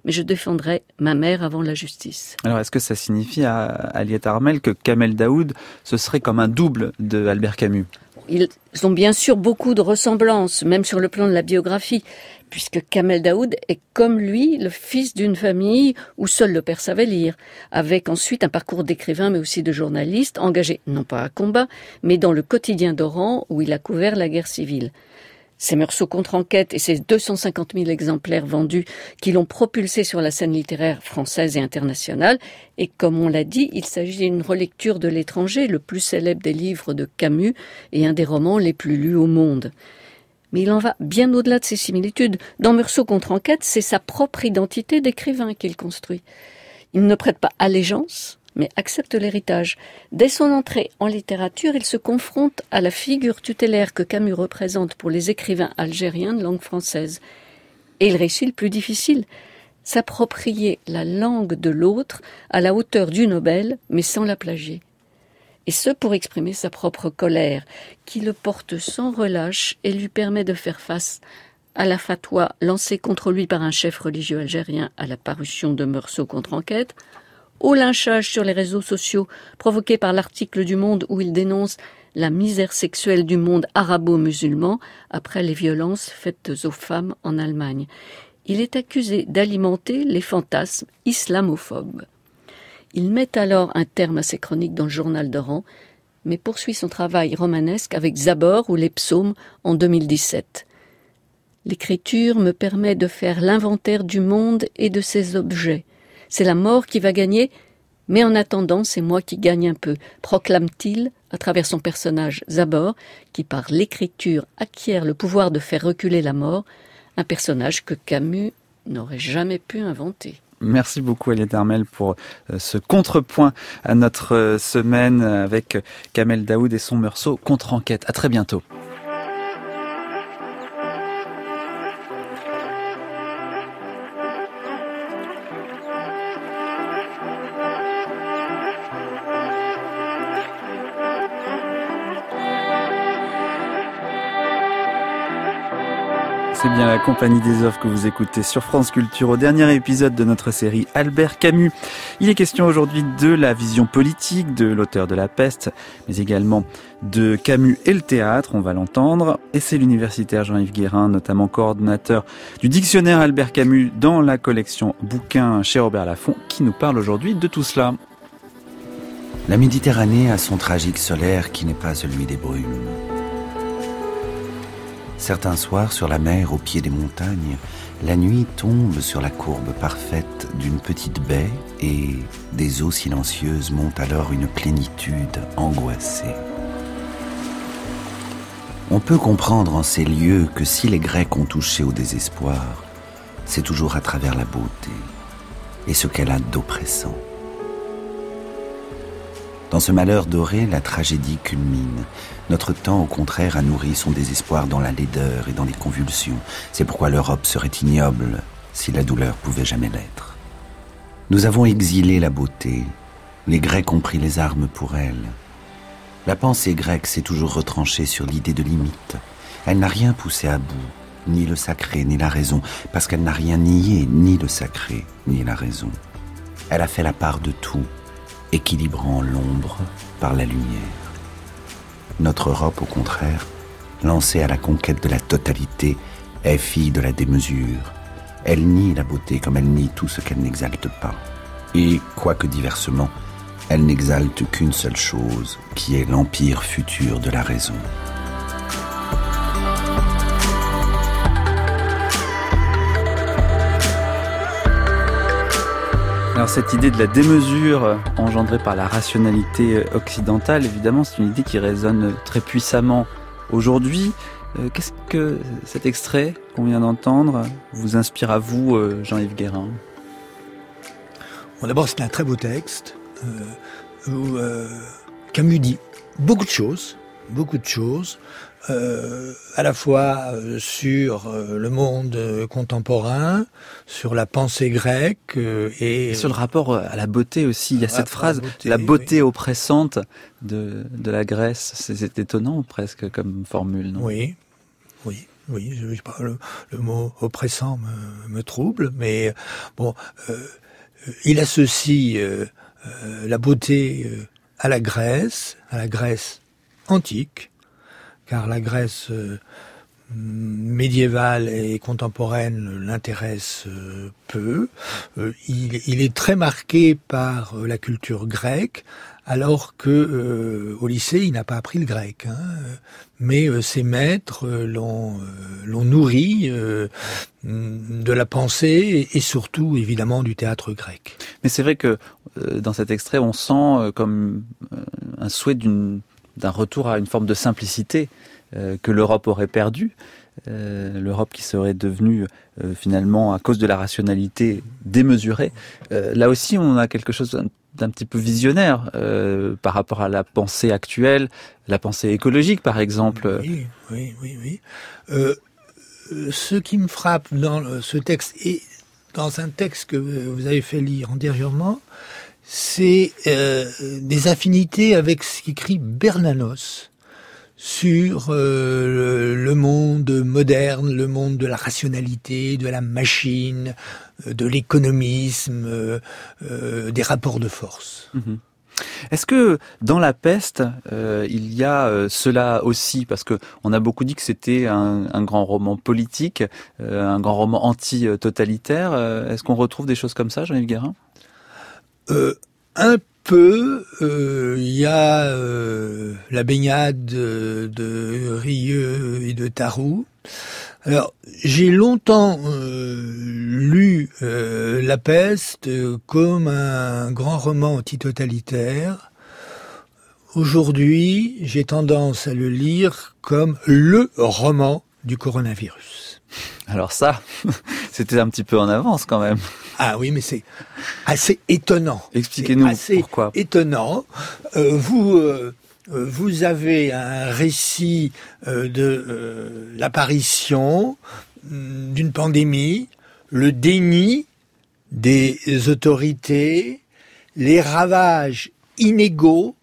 Speaker 7: mais je défendrai ma mère avant la justice.
Speaker 1: Alors, est-ce que ça signifie à Aliette Armel que Kamel Daoud, ce serait comme un double de Albert Camus ?
Speaker 7: Ils ont bien sûr beaucoup de ressemblances, même sur le plan de la biographie, puisque Kamel Daoud est comme lui le fils d'une famille où seul le père savait lire, avec ensuite un parcours d'écrivain mais aussi de journaliste, engagé non pas à combat, mais dans le quotidien d'Oran où il a couvert la guerre civile. Ses Meursault contre-enquête et ses deux cent cinquante mille exemplaires vendus qui l'ont propulsé sur la scène littéraire française et internationale. Et comme on l'a dit, il s'agit d'une relecture de L'étranger, le plus célèbre des livres de Camus et un des romans les plus lus au monde. Mais il en va bien au-delà de ces similitudes. Dans Meursault contre-enquête, c'est sa propre identité d'écrivain qu'il construit. Il ne prête pas allégeance, mais accepte l'héritage. Dès son entrée en littérature, il se confronte à la figure tutélaire que Camus représente pour les écrivains algériens de langue française. Et il réussit le plus difficile, s'approprier la langue de l'autre à la hauteur du Nobel, mais sans la plagier. Et ce pour exprimer sa propre colère, qui le porte sans relâche et lui permet de faire face à la fatwa lancée contre lui par un chef religieux algérien à la parution de Meursault contre-enquête, au lynchage sur les réseaux sociaux provoqué par l'article du Monde où il dénonce la misère sexuelle du monde arabo-musulman après les violences faites aux femmes en Allemagne. Il est accusé d'alimenter les fantasmes islamophobes. Il met alors un terme à ses chroniques dans le journal d'Oran, mais poursuit son travail romanesque avec Zabor ou les psaumes en deux mille dix-sept. L'écriture me permet de faire l'inventaire du monde et de ses objets. C'est la mort qui va gagner, mais en attendant, c'est moi qui gagne un peu, proclame-t-il à travers son personnage Zabor, qui par l'écriture acquiert le pouvoir de faire reculer la mort, un personnage que Camus n'aurait jamais pu inventer.
Speaker 1: Merci beaucoup Aliette Armel pour ce contrepoint à notre semaine avec Kamel Daoud et son Meursault contre-enquête. À très bientôt. C'est bien la Compagnie des œuvres que vous écoutez sur France Culture au dernier épisode de notre série Albert Camus. Il est question aujourd'hui de la vision politique de l'auteur de La Peste, mais également de Camus et le théâtre, on va l'entendre. Et c'est l'universitaire Jean-Yves Guérin, notamment coordonnateur du dictionnaire Albert Camus dans la collection bouquins chez Robert Laffont, qui nous parle aujourd'hui de tout cela.
Speaker 6: La Méditerranée a son tragique solaire qui n'est pas celui des brumes. Certains soirs, sur la mer, au pied des montagnes, la nuit tombe sur la courbe parfaite d'une petite baie et des eaux silencieuses montent alors une plénitude angoissée. On peut comprendre en ces lieux que si les Grecs ont touché au désespoir, c'est toujours à travers la beauté et ce qu'elle a d'oppressant. Dans ce malheur doré, la tragédie culmine. Notre temps, au contraire, a nourri son désespoir dans la laideur et dans les convulsions. C'est pourquoi l'Europe serait ignoble si la douleur pouvait jamais l'être. Nous avons exilé la beauté. Les Grecs ont pris les armes pour elle. La pensée grecque s'est toujours retranchée sur l'idée de limite. Elle n'a rien poussé à bout, ni le sacré, ni la raison, parce qu'elle n'a rien nié, ni le sacré, ni la raison. Elle a fait la part de tout, équilibrant l'ombre par la lumière. Notre Europe, au contraire, lancée à la conquête de la totalité, est fille de la démesure. Elle nie la beauté comme elle nie tout ce qu'elle n'exalte pas. Et, quoique diversement, elle n'exalte qu'une seule chose, qui est l'empire futur de la raison.
Speaker 1: Alors cette idée de la démesure engendrée par la rationalité occidentale, évidemment, c'est une idée qui résonne très puissamment aujourd'hui. Euh, qu'est-ce que cet extrait qu'on vient d'entendre vous inspire à vous, Jean-Yves Guérin ?
Speaker 4: Bon, d'abord, c'est un très beau texte euh, où euh, Camus dit beaucoup de choses, beaucoup de choses, euh, à la fois euh, sur euh, le monde euh, contemporain, sur la pensée grecque euh, et,
Speaker 1: et sur le rapport à la beauté aussi. Il y a cette phrase, la beauté, la beauté oui. oppressante de, de la Grèce. C'est, c'est étonnant presque comme formule, non ?
Speaker 4: Oui, oui. oui, je, je, le, le mot oppressant me, me trouble, mais bon, euh, il associe euh, euh, la beauté euh, à la Grèce, à la Grèce antique, car la Grèce euh, médiévale et contemporaine l'intéresse euh, peu. Euh, il, il est très marqué par euh, la culture grecque, alors que euh, au lycée il n'a pas appris le grec, hein, mais euh, ses maîtres euh, l'ont, euh, l'ont nourri euh, de la pensée et, et surtout évidemment du théâtre grec.
Speaker 1: Mais c'est vrai que euh, dans cet extrait on sent euh, comme euh, un souhait d'une, d'un retour à une forme de simplicité euh, que l'Europe aurait perdue. Euh, l'Europe qui serait devenue euh, finalement à cause de la rationalité démesurée. Euh, là aussi on a quelque chose d'un, d'un petit peu visionnaire euh, par rapport à la pensée actuelle, la pensée écologique par exemple.
Speaker 4: Oui, oui, oui, oui. Euh, ce qui me frappe dans ce texte et dans un texte que vous avez fait lire antérieurement, c'est euh, des affinités avec ce qu'écrit Bernanos sur euh, le monde moderne, le monde de la rationalité, de la machine, de l'économisme, euh, euh, des rapports de force.
Speaker 1: Mmh. Est-ce que dans La Peste, euh, il y a euh, cela aussi, parce que on a beaucoup dit que c'était un, un grand roman politique, euh, un grand roman anti-totalitaire. Euh, est-ce qu'on retrouve des choses comme ça, Jean-Yves Guérin ?
Speaker 4: euh, Un peu. Il euh, y a euh, la baignade de, de Rieux et de Tarou. Alors, j'ai longtemps euh, lu euh, La Peste comme un grand roman anti-totalitaire. Aujourd'hui, j'ai tendance à le lire comme le roman du coronavirus.
Speaker 1: Alors ça, c'était un petit peu en avance quand même.
Speaker 4: Ah oui, mais c'est assez étonnant.
Speaker 1: Expliquez-nous
Speaker 4: assez
Speaker 1: pourquoi.
Speaker 4: Étonnant. Euh, vous... Euh, Vous avez un récit euh, de euh, l'apparition euh, d'une pandémie, le déni des autorités, les ravages inégaux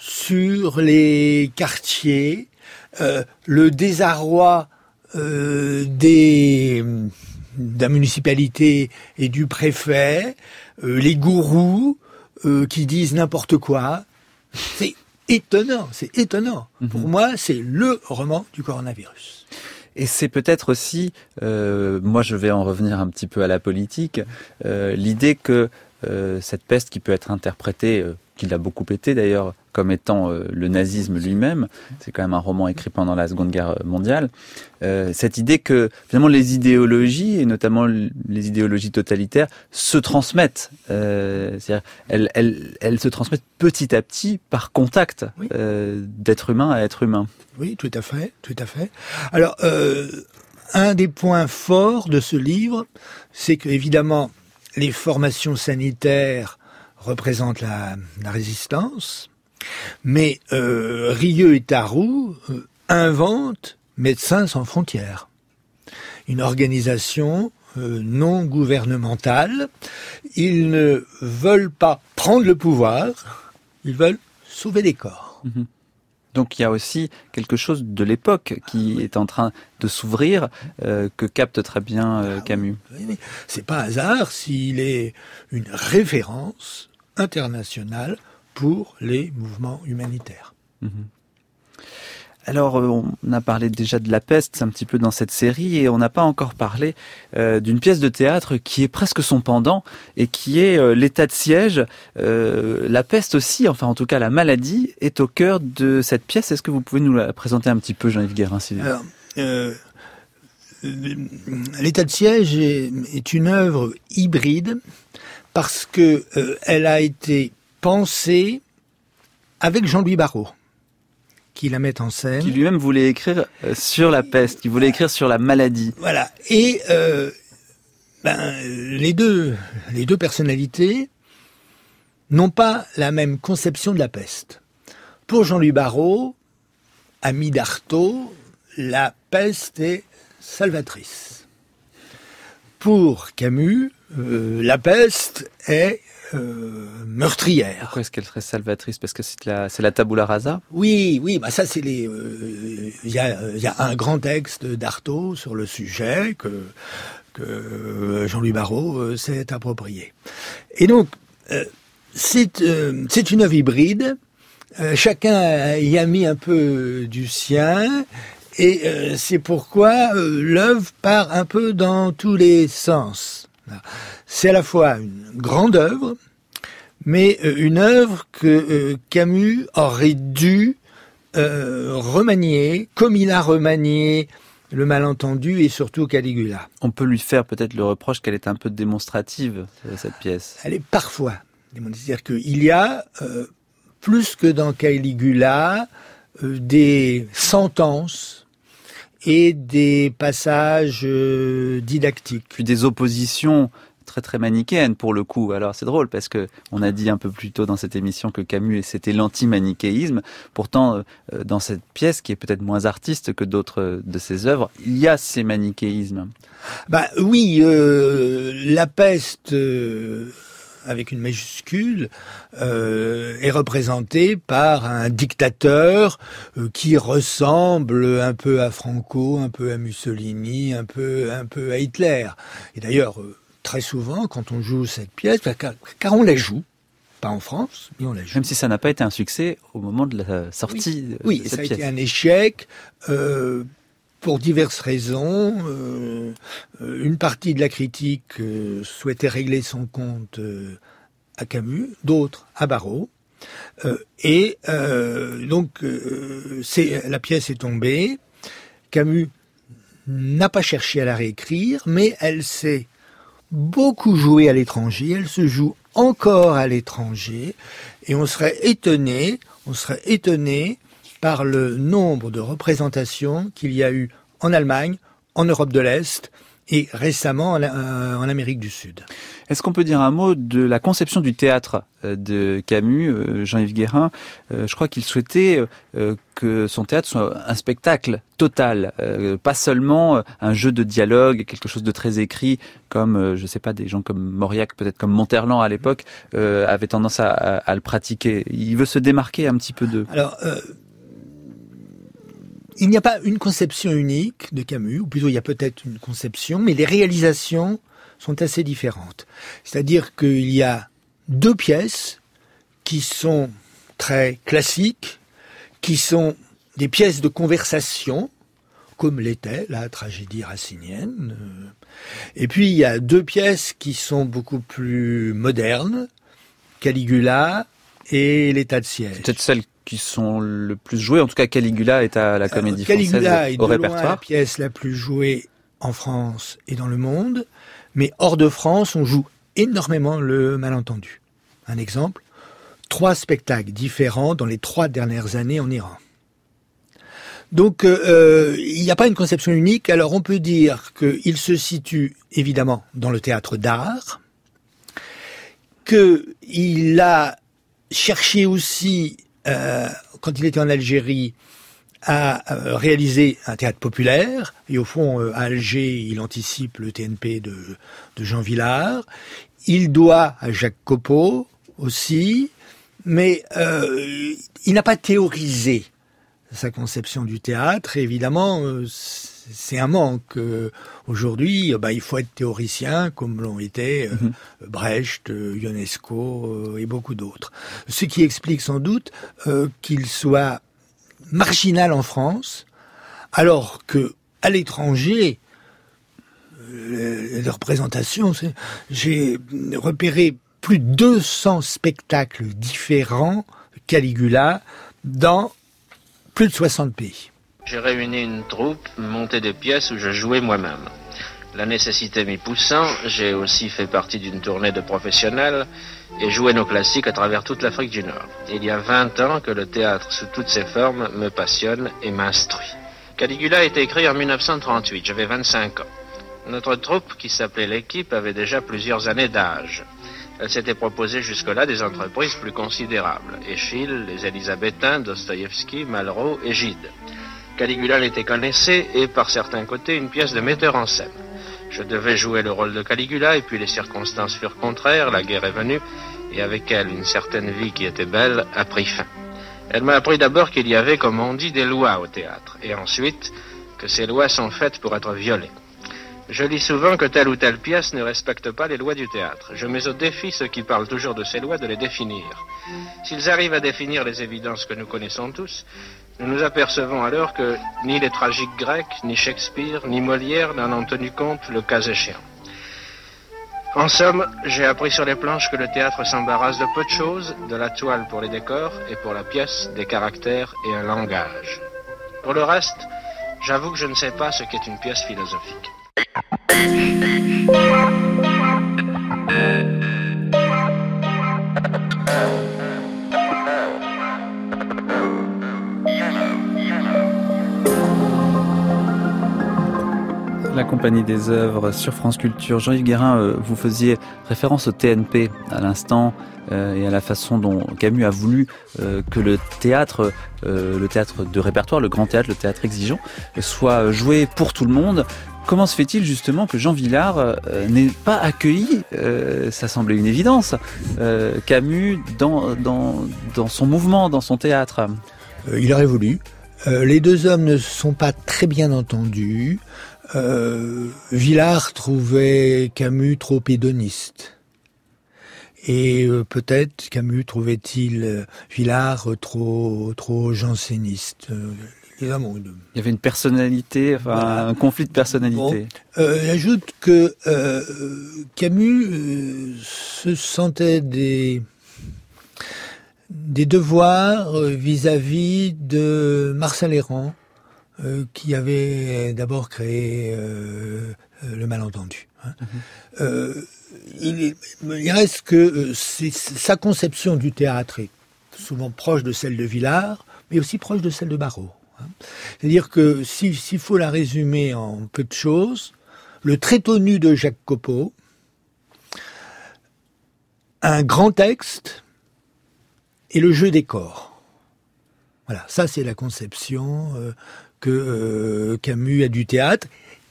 Speaker 4: sur les quartiers, euh, le désarroi euh, des, de la municipalité et du préfet, euh, les gourous euh, qui disent n'importe quoi. C'est étonnant, c'est étonnant. Mmh. Pour moi, c'est le roman du coronavirus.
Speaker 1: Et c'est peut-être aussi, euh, moi je vais en revenir un petit peu à la politique, euh, l'idée que euh, cette peste qui peut être interprétée, euh, qui l'a beaucoup été d'ailleurs, comme étant euh, le nazisme lui-même, c'est quand même un roman écrit pendant la Seconde Guerre mondiale, euh, cette idée que finalement les idéologies, et notamment les idéologies totalitaires, se transmettent. Euh, c'est-à-dire, elles, elles, elles se transmettent petit à petit par contact, oui. euh, d'être humain à être humain.
Speaker 4: Oui, tout à fait, tout à fait. Alors, euh, un des points forts de ce livre, c'est que évidemment les formations sanitaires représentent la, la résistance, mais euh, Rieux et Tarou euh, inventent Médecins sans frontières, une organisation euh, non gouvernementale. Ils ne veulent pas prendre le pouvoir, ils veulent sauver des corps.
Speaker 1: Mmh. Donc il y a aussi quelque chose de l'époque qui oui. est en train de s'ouvrir, euh, que capte très bien euh, Camus.
Speaker 4: Ah oui, oui. C'est pas hasard s'il est une référence internationale pour les mouvements humanitaires.
Speaker 1: Mmh. Alors, on a parlé déjà de La Peste, c'est un petit peu dans cette série, et on n'a pas encore parlé euh, d'une pièce de théâtre qui est presque son pendant, et qui est euh, L'état de siège. Euh, la peste aussi, enfin en tout cas la maladie, est au cœur de cette pièce. Est-ce que vous pouvez nous la présenter un petit peu, Jean-Yves Guérin?
Speaker 4: Alors, euh, L'état de siège est, est une œuvre hybride, parce que euh, elle a été pensée avec Jean-Louis Barrault, qui la met en scène.
Speaker 1: Qui lui-même voulait écrire sur la peste, qui voulait écrire sur la maladie.
Speaker 4: Voilà. Et euh, ben, les deux, les deux personnalités n'ont pas la même conception de la peste. Pour Jean-Louis Barrault, ami d'Artaud, la peste est salvatrice. pour Camus, euh, la peste est euh, meurtrière.
Speaker 1: Pourquoi est-ce qu'elle serait salvatrice? Parce que c'est la, c'est la tabula rasa?
Speaker 4: Oui, oui, bah ça c'est les. Il euh, y a, il y a un grand texte d'Artaud sur le sujet que que Jean-Louis Barrault euh, s'est approprié. Et donc euh, c'est euh, c'est une œuvre hybride. Euh, chacun y a mis un peu du sien. Et euh, c'est pourquoi euh, l'œuvre part un peu dans tous les sens. C'est à la fois une grande œuvre, mais euh, une œuvre que euh, Camus aurait dû euh, remanier, comme il a remanié Le Malentendu et surtout Caligula.
Speaker 1: On peut lui faire peut-être le reproche qu'elle est un peu démonstrative, cette pièce.
Speaker 4: Elle est parfois démonstrative. C'est-à-dire qu'il y a, euh, plus que dans Caligula, euh, des sentences et des passages euh, didactiques.
Speaker 1: Puis des oppositions très très manichéennes pour le coup. Alors c'est drôle parce que on a dit un peu plus tôt dans cette émission que Camus c'était l'anti-manichéisme. Pourtant euh, dans cette pièce qui est peut-être moins artiste que d'autres de ses œuvres, il y a ces manichéismes.
Speaker 4: Bah oui, euh, la peste euh, avec une majuscule euh, est représentée par un dictateur euh, qui ressemble un peu à Franco, un peu à Mussolini, un peu un peu à Hitler. Et d'ailleurs euh, très souvent quand on joue cette pièce, car, car on la joue, pas en France, mais on la joue.
Speaker 1: Même si ça n'a pas été un succès au moment de la sortie
Speaker 4: oui,
Speaker 1: de
Speaker 4: oui,
Speaker 1: cette
Speaker 4: ça a
Speaker 1: pièce.
Speaker 4: été un échec. Euh, Pour diverses raisons, euh, une partie de la critique euh, souhaitait régler son compte euh, à Camus, d'autres à Barrault, euh, et euh, donc euh, c'est, la pièce est tombée. Camus n'a pas cherché à la réécrire, mais elle s'est beaucoup jouée à l'étranger, elle se joue encore à l'étranger, et on serait étonné, on serait étonné par le nombre de représentations qu'il y a eu en Allemagne, en Europe de l'Est et récemment en, euh, en Amérique du Sud.
Speaker 1: Est-ce qu'on peut dire un mot de la conception du théâtre de Camus, Jean-Yves Guérin? Je crois qu'il souhaitait que son théâtre soit un spectacle total, pas seulement un jeu de dialogue, quelque chose de très écrit, comme, je sais pas, des gens comme Mauriac, peut-être comme Monterland à l'époque, avaient tendance à, à le pratiquer. Il veut se démarquer un petit peu d'eux.
Speaker 4: Alors, euh, il n'y a pas une conception unique de Camus, ou plutôt il y a peut-être une conception, mais les réalisations sont assez différentes. C'est-à-dire qu'il y a deux pièces qui sont très classiques, qui sont des pièces de conversation, comme l'était la tragédie racinienne. Et puis il y a deux pièces qui sont beaucoup plus modernes, Caligula et L'État de siège.
Speaker 1: C'est peut-être celles qui sont le plus jouées. En tout cas, Caligula est à la Comédie
Speaker 4: Alors,
Speaker 1: Française
Speaker 4: Caligula est
Speaker 1: au
Speaker 4: de
Speaker 1: répertoire.
Speaker 4: loin la pièce la plus jouée en France et dans le monde. Mais hors de France, on joue énormément Le Malentendu. Un exemple, trois spectacles différents dans les trois dernières années en Iran. Donc, euh, il n'y a pas une conception unique. Alors, on peut dire qu'il se situe évidemment dans le théâtre d'art, qu'il a cherché aussi, euh, quand il était en Algérie, à euh, réaliser un théâtre populaire. Et au fond, euh, à Alger, il anticipe le T N P de, de Jean Vilar. Il doit à Jacques Copeau aussi, mais euh, il n'a pas théorisé sa conception du théâtre. Et évidemment, euh, c'est un manque. Euh, aujourd'hui, euh, bah, il faut être théoricien, comme l'ont été euh, mm-hmm. Brecht, euh, Ionesco euh, et beaucoup d'autres. Ce qui explique sans doute euh, qu'il soit marginal en France, alors que à l'étranger, les, les représentations, c'est, j'ai repéré plus de deux cents spectacles différents de Caligula dans plus de soixante pays.
Speaker 8: J'ai réuni une troupe, monté des pièces où je jouais moi-même. La nécessité m'y poussant, j'ai aussi fait partie d'une tournée de professionnels et joué nos classiques à travers toute l'Afrique du Nord. Il y a vingt ans que le théâtre sous toutes ses formes me passionne et m'instruit. Caligula a été écrit en mille neuf cent trente-huit, j'avais vingt-cinq ans. Notre troupe, qui s'appelait l'Équipe, avait déjà plusieurs années d'âge. Elle s'était proposée jusque-là des entreprises plus considérables. Échille, les Élisabétains, Dostoïevski, Malraux et Gide. Caligula l'était connaissait et par certains côtés une pièce de metteur en scène. Je devais jouer le rôle de Caligula, et puis les circonstances furent contraires, la guerre est venue, et avec elle une certaine vie qui était belle a pris fin. Elle m'a appris d'abord qu'il y avait, comme on dit, des lois au théâtre, et ensuite que ces lois sont faites pour être violées. Je lis souvent que telle ou telle pièce ne respecte pas les lois du théâtre. Je mets au défi ceux qui parlent toujours de ces lois de les définir. S'ils arrivent à définir les évidences que nous connaissons tous, nous nous apercevons alors que ni les tragiques grecs, ni Shakespeare, ni Molière n'en ont tenu compte le cas échéant. En somme, j'ai appris sur les planches que le théâtre s'embarrasse de peu de choses, de la toile pour les décors et pour la pièce, des caractères et un langage. Pour le reste, j'avoue que je ne sais pas ce qu'est une pièce philosophique.
Speaker 1: La Compagnie des œuvres sur France Culture. Jean-Yves Guérin, euh, vous faisiez référence au T N P à l'instant euh, et à la façon dont Camus a voulu euh, que le théâtre, euh, le théâtre de répertoire, le grand théâtre, le théâtre exigeant, soit joué pour tout le monde. Comment se fait-il justement que Jean Vilar euh, n'ait pas accueilli, euh, ça semblait une évidence, euh, Camus dans, dans, dans son mouvement, dans son théâtre?
Speaker 4: euh, Il aurait voulu. Euh, les deux hommes ne se sont pas très bien entendus. Euh, Vilar trouvait Camus trop hédoniste. Et euh, peut-être Camus trouvait-il euh, Vilar trop, trop janséniste. Euh, les hommes ont une...
Speaker 1: Il y avait une personnalité, enfin voilà. Un conflit de personnalité.
Speaker 4: Bon. Euh, j'ajoute que euh, Camus euh, se sentait des, des devoirs vis-à-vis de Marcel Hérand, euh, qui avait d'abord créé euh, le malentendu. Hein. Mm-hmm. Euh, il, est, il reste que euh, c'est, sa conception du théâtre est souvent proche de celle de Vilar, mais aussi proche de celle de Barrault. C'est-à-dire que s'il, s'il faut la résumer en peu de choses, le tréteau nu de Jacques Copeau, un grand texte et le jeu des corps. Voilà, ça c'est la conception euh, que euh, Camus a du théâtre.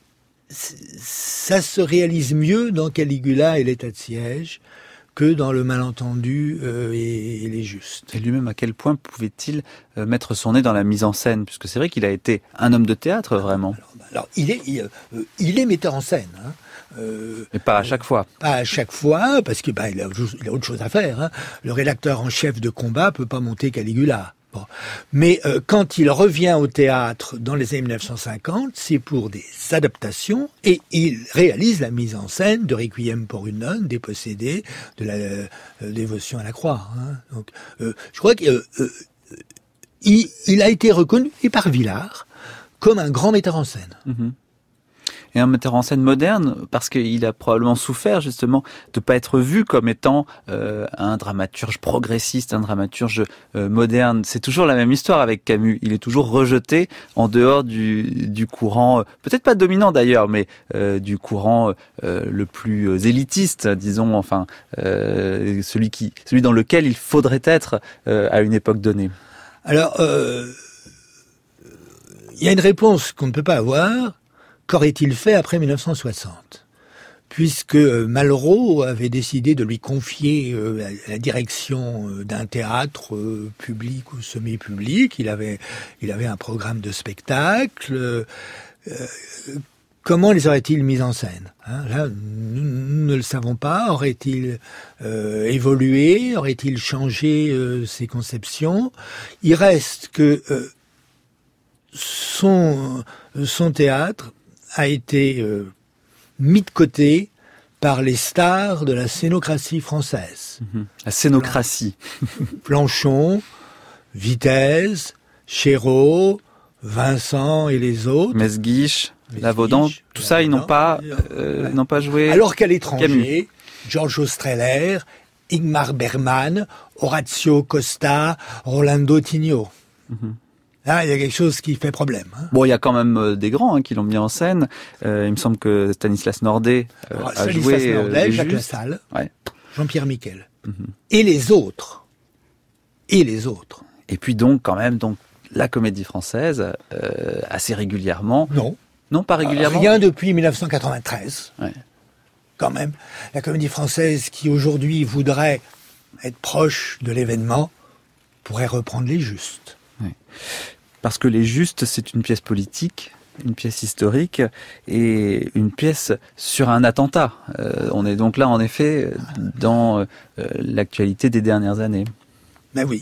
Speaker 4: Ça se réalise mieux dans Caligula et l'état de siège que dans le malentendu euh, et, et les justes.
Speaker 1: Et lui-même, à quel point pouvait-il euh, mettre son nez dans la mise en scène? Puisque c'est vrai qu'il a été un homme de théâtre, vraiment.
Speaker 4: Alors, alors il, est, il, euh, il est metteur en scène. Hein. Euh,
Speaker 1: Mais pas à chaque fois.
Speaker 4: Pas à chaque fois, parce qu'il bah, il a, il a autre chose à faire. Hein. Le rédacteur en chef de combat peut pas monter Caligula. Bon. Mais euh, quand il revient au théâtre dans les années mille neuf cent cinquante, c'est pour des adaptations et il réalise la mise en scène de Requiem pour une nonne, des Possédés, de la euh, dévotion à la croix. Hein. Donc, euh, je crois qu'il euh, euh, il, il a été reconnu, et par Vilar, comme un grand metteur en scène.
Speaker 1: Mm-hmm. Et un metteur en scène moderne, parce qu'il a probablement souffert justement de pas être vu comme étant euh, un dramaturge progressiste, un dramaturge euh, moderne. C'est toujours la même histoire avec Camus. Il est toujours rejeté en dehors du, du courant, peut-être pas dominant d'ailleurs, mais euh, du courant euh, le plus élitiste, disons, enfin euh, celui qui, celui dans lequel il faudrait être euh, à une époque donnée.
Speaker 4: Alors, euh, il y a une réponse qu'on ne peut pas avoir. Qu'aurait-il fait après mille neuf cent soixante ? Puisque Malraux avait décidé de lui confier euh, la, la direction euh, d'un théâtre euh, public ou semi-public. Il avait, il avait un programme de spectacle. Euh, comment les aurait-il mis en scène ? Hein, là, nous, nous ne le savons pas. Aurait-il euh, évolué ? Aurait-il changé euh, ses conceptions ? Il reste que euh, son, son théâtre a été euh, mis de côté par les stars de la scénocratie française.
Speaker 1: Mmh. La scénocratie.
Speaker 4: Planchon, Vitesse, Chéreau, Vincent et les autres.
Speaker 1: Mesguich, Lavaudan, tout ça, ils n'ont pas, euh, ouais. n'ont pas joué.
Speaker 4: Alors qu'à l'étranger, Georges Ostrehler, Ingmar Bergman, Orazio Costa, Rolando Tigno. Mmh. Là, il y a quelque chose qui fait problème. Hein.
Speaker 1: Bon, il y a quand même euh, des grands hein, qui l'ont mis en scène. Euh, il me semble que Stanislas Nordet euh, Alors, a
Speaker 4: Stanislas
Speaker 1: joué
Speaker 4: Nordet,
Speaker 1: euh,
Speaker 4: Jacques Lassalle,
Speaker 1: ouais.
Speaker 4: Jean-Pierre Miquel.
Speaker 1: Mm-hmm.
Speaker 4: Et les autres. Et les autres.
Speaker 1: Et puis donc, quand même, donc la Comédie Française, euh, assez régulièrement.
Speaker 4: Non.
Speaker 1: Non, pas régulièrement.
Speaker 4: Rien depuis mille neuf cent quatre-vingt-treize.
Speaker 1: Ouais.
Speaker 4: Quand même. La Comédie Française, qui aujourd'hui voudrait être proche de l'événement, pourrait reprendre Les Justes.
Speaker 1: Ouais. Parce que Les Justes, c'est une pièce politique, une pièce historique et une pièce sur un attentat. Euh, on est donc là, en effet, dans euh, l'actualité des dernières années.
Speaker 4: Ben oui.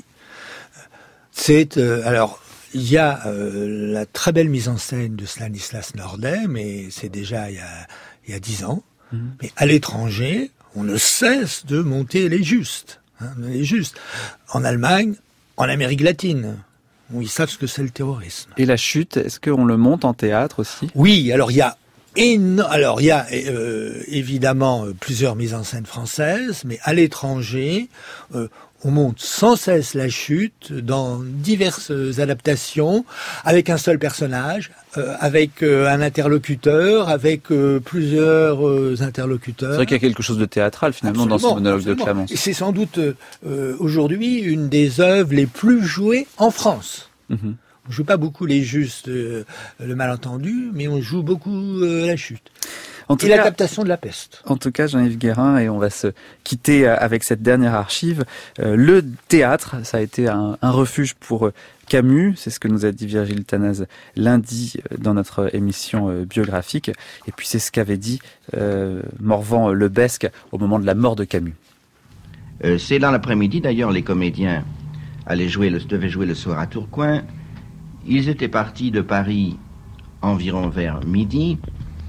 Speaker 4: C'est... Euh, alors, il y a euh, la très belle mise en scène de Stanislas Nordet, mais c'est déjà il y a, il y a dix ans. Mmh. Mais à l'étranger, on ne cesse de monter Les Justes. Hein, les Justes. En Allemagne, en Amérique latine. Où ils savent ce que c'est le terrorisme.
Speaker 1: Et La Chute, est-ce qu'on le monte en théâtre aussi ?
Speaker 4: Oui, alors il y a éno- alors il y a euh, évidemment euh, plusieurs mises en scène françaises, mais à l'étranger, euh, on monte sans cesse La Chute dans diverses adaptations, avec un seul personnage, euh, avec euh, un interlocuteur, avec euh, plusieurs euh, interlocuteurs.
Speaker 1: C'est vrai qu'il y a quelque chose de théâtral finalement absolument, dans ce monologue absolument. de Clamence.
Speaker 4: Et c'est sans doute euh, aujourd'hui une des œuvres les plus jouées en France. Mm-hmm. On joue pas beaucoup Les Justes, euh, le malentendu, mais on joue beaucoup euh, La Chute.
Speaker 1: En tout
Speaker 4: et
Speaker 1: cas,
Speaker 4: l'adaptation de La Peste.
Speaker 1: En tout cas, Jean-Yves Guérin, et on va se quitter avec cette dernière archive. Euh, le théâtre, ça a été un, un refuge pour Camus. C'est ce que nous a dit Virgile Tanaz lundi dans notre émission euh, biographique. Et puis c'est ce qu'avait dit euh, Morvan Lebesque au moment de la mort de Camus.
Speaker 9: Euh, c'est dans l'après-midi, d'ailleurs, les comédiens allaient jouer le, devaient jouer le soir à Tourcoing. Ils étaient partis de Paris environ vers midi.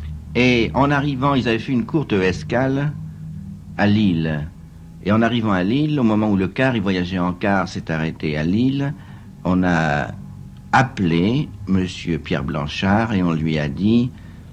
Speaker 9: Et en arrivant, ils avaient fait une courte escale à Lille. Et en arrivant à Lille, au moment où le car, ils voyageaient en car, s'est arrêté à Lille, on a appelé Monsieur Pierre Blanchard et on lui a dit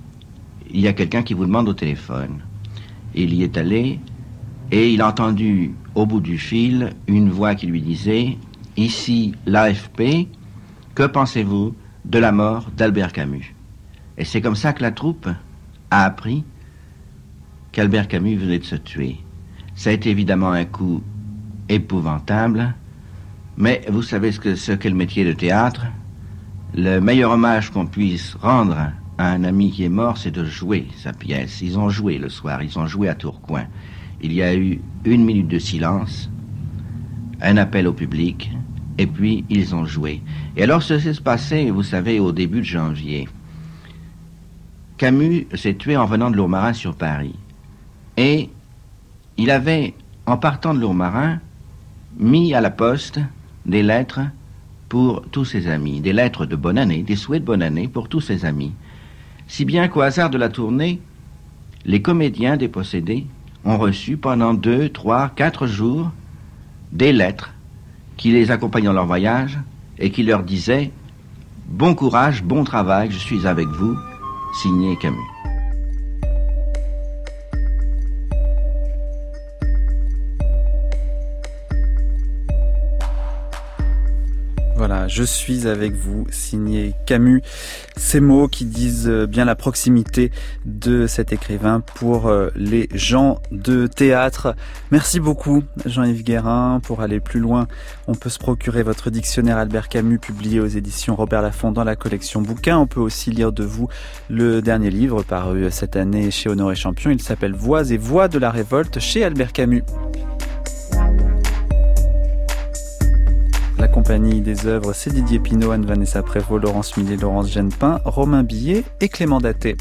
Speaker 9: « Il y a quelqu'un qui vous demande au téléphone ». Et il y est allé et il a entendu au bout du fil une voix qui lui disait « Ici, l'A F P, que pensez-vous de la mort d'Albert Camus ?» Et c'est comme ça que la troupe a appris qu'Albert Camus venait de se tuer. Ça a été évidemment un coup épouvantable, mais vous savez ce que, ce qu'est le métier de théâtre. Le meilleur hommage qu'on puisse rendre à un ami qui est mort, c'est de jouer sa pièce. Ils ont joué le soir, ils ont joué à Tourcoing. Il y a eu une minute de silence, un appel au public, et puis ils ont joué. Et alors, ce qui s'est passé, vous savez, au début de janvier. Camus s'est tué en venant de Lourmarin sur Paris. Et il avait, en partant de Lourmarin, mis à la poste des lettres pour tous ses amis, des lettres de bonne année, des souhaits de bonne année pour tous ses amis. Si bien qu'au hasard de la tournée, les comédiens dépossédés ont reçu pendant deux, trois, quatre jours des lettres qui les accompagnaient dans leur voyage et qui leur disaient « Bon courage, bon travail, je suis avec vous », signé Camus.
Speaker 1: Voilà, je suis avec vous, signé Camus. Ces mots qui disent bien la proximité de cet écrivain pour les gens de théâtre. Merci beaucoup, Jean-Yves Guérin. Pour aller plus loin, on peut se procurer votre dictionnaire Albert Camus, publié aux éditions Robert Laffont dans la collection Bouquins. On peut aussi lire de vous le dernier livre paru cette année chez Honoré Champion. Il s'appelle Voix et Voix de la révolte chez Albert Camus. La compagnie des œuvres, c'est Didier Pinault, Anne-Vanessa Prévost, Laurence Millet, Laurence Genepin, Romain Billet et Clément Daté.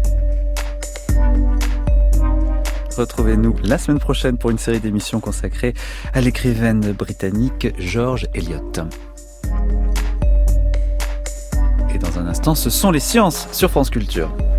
Speaker 1: Retrouvez-nous la semaine prochaine pour une série d'émissions consacrée à l'écrivaine britannique George Eliot. Et dans un instant, ce sont les sciences sur France Culture.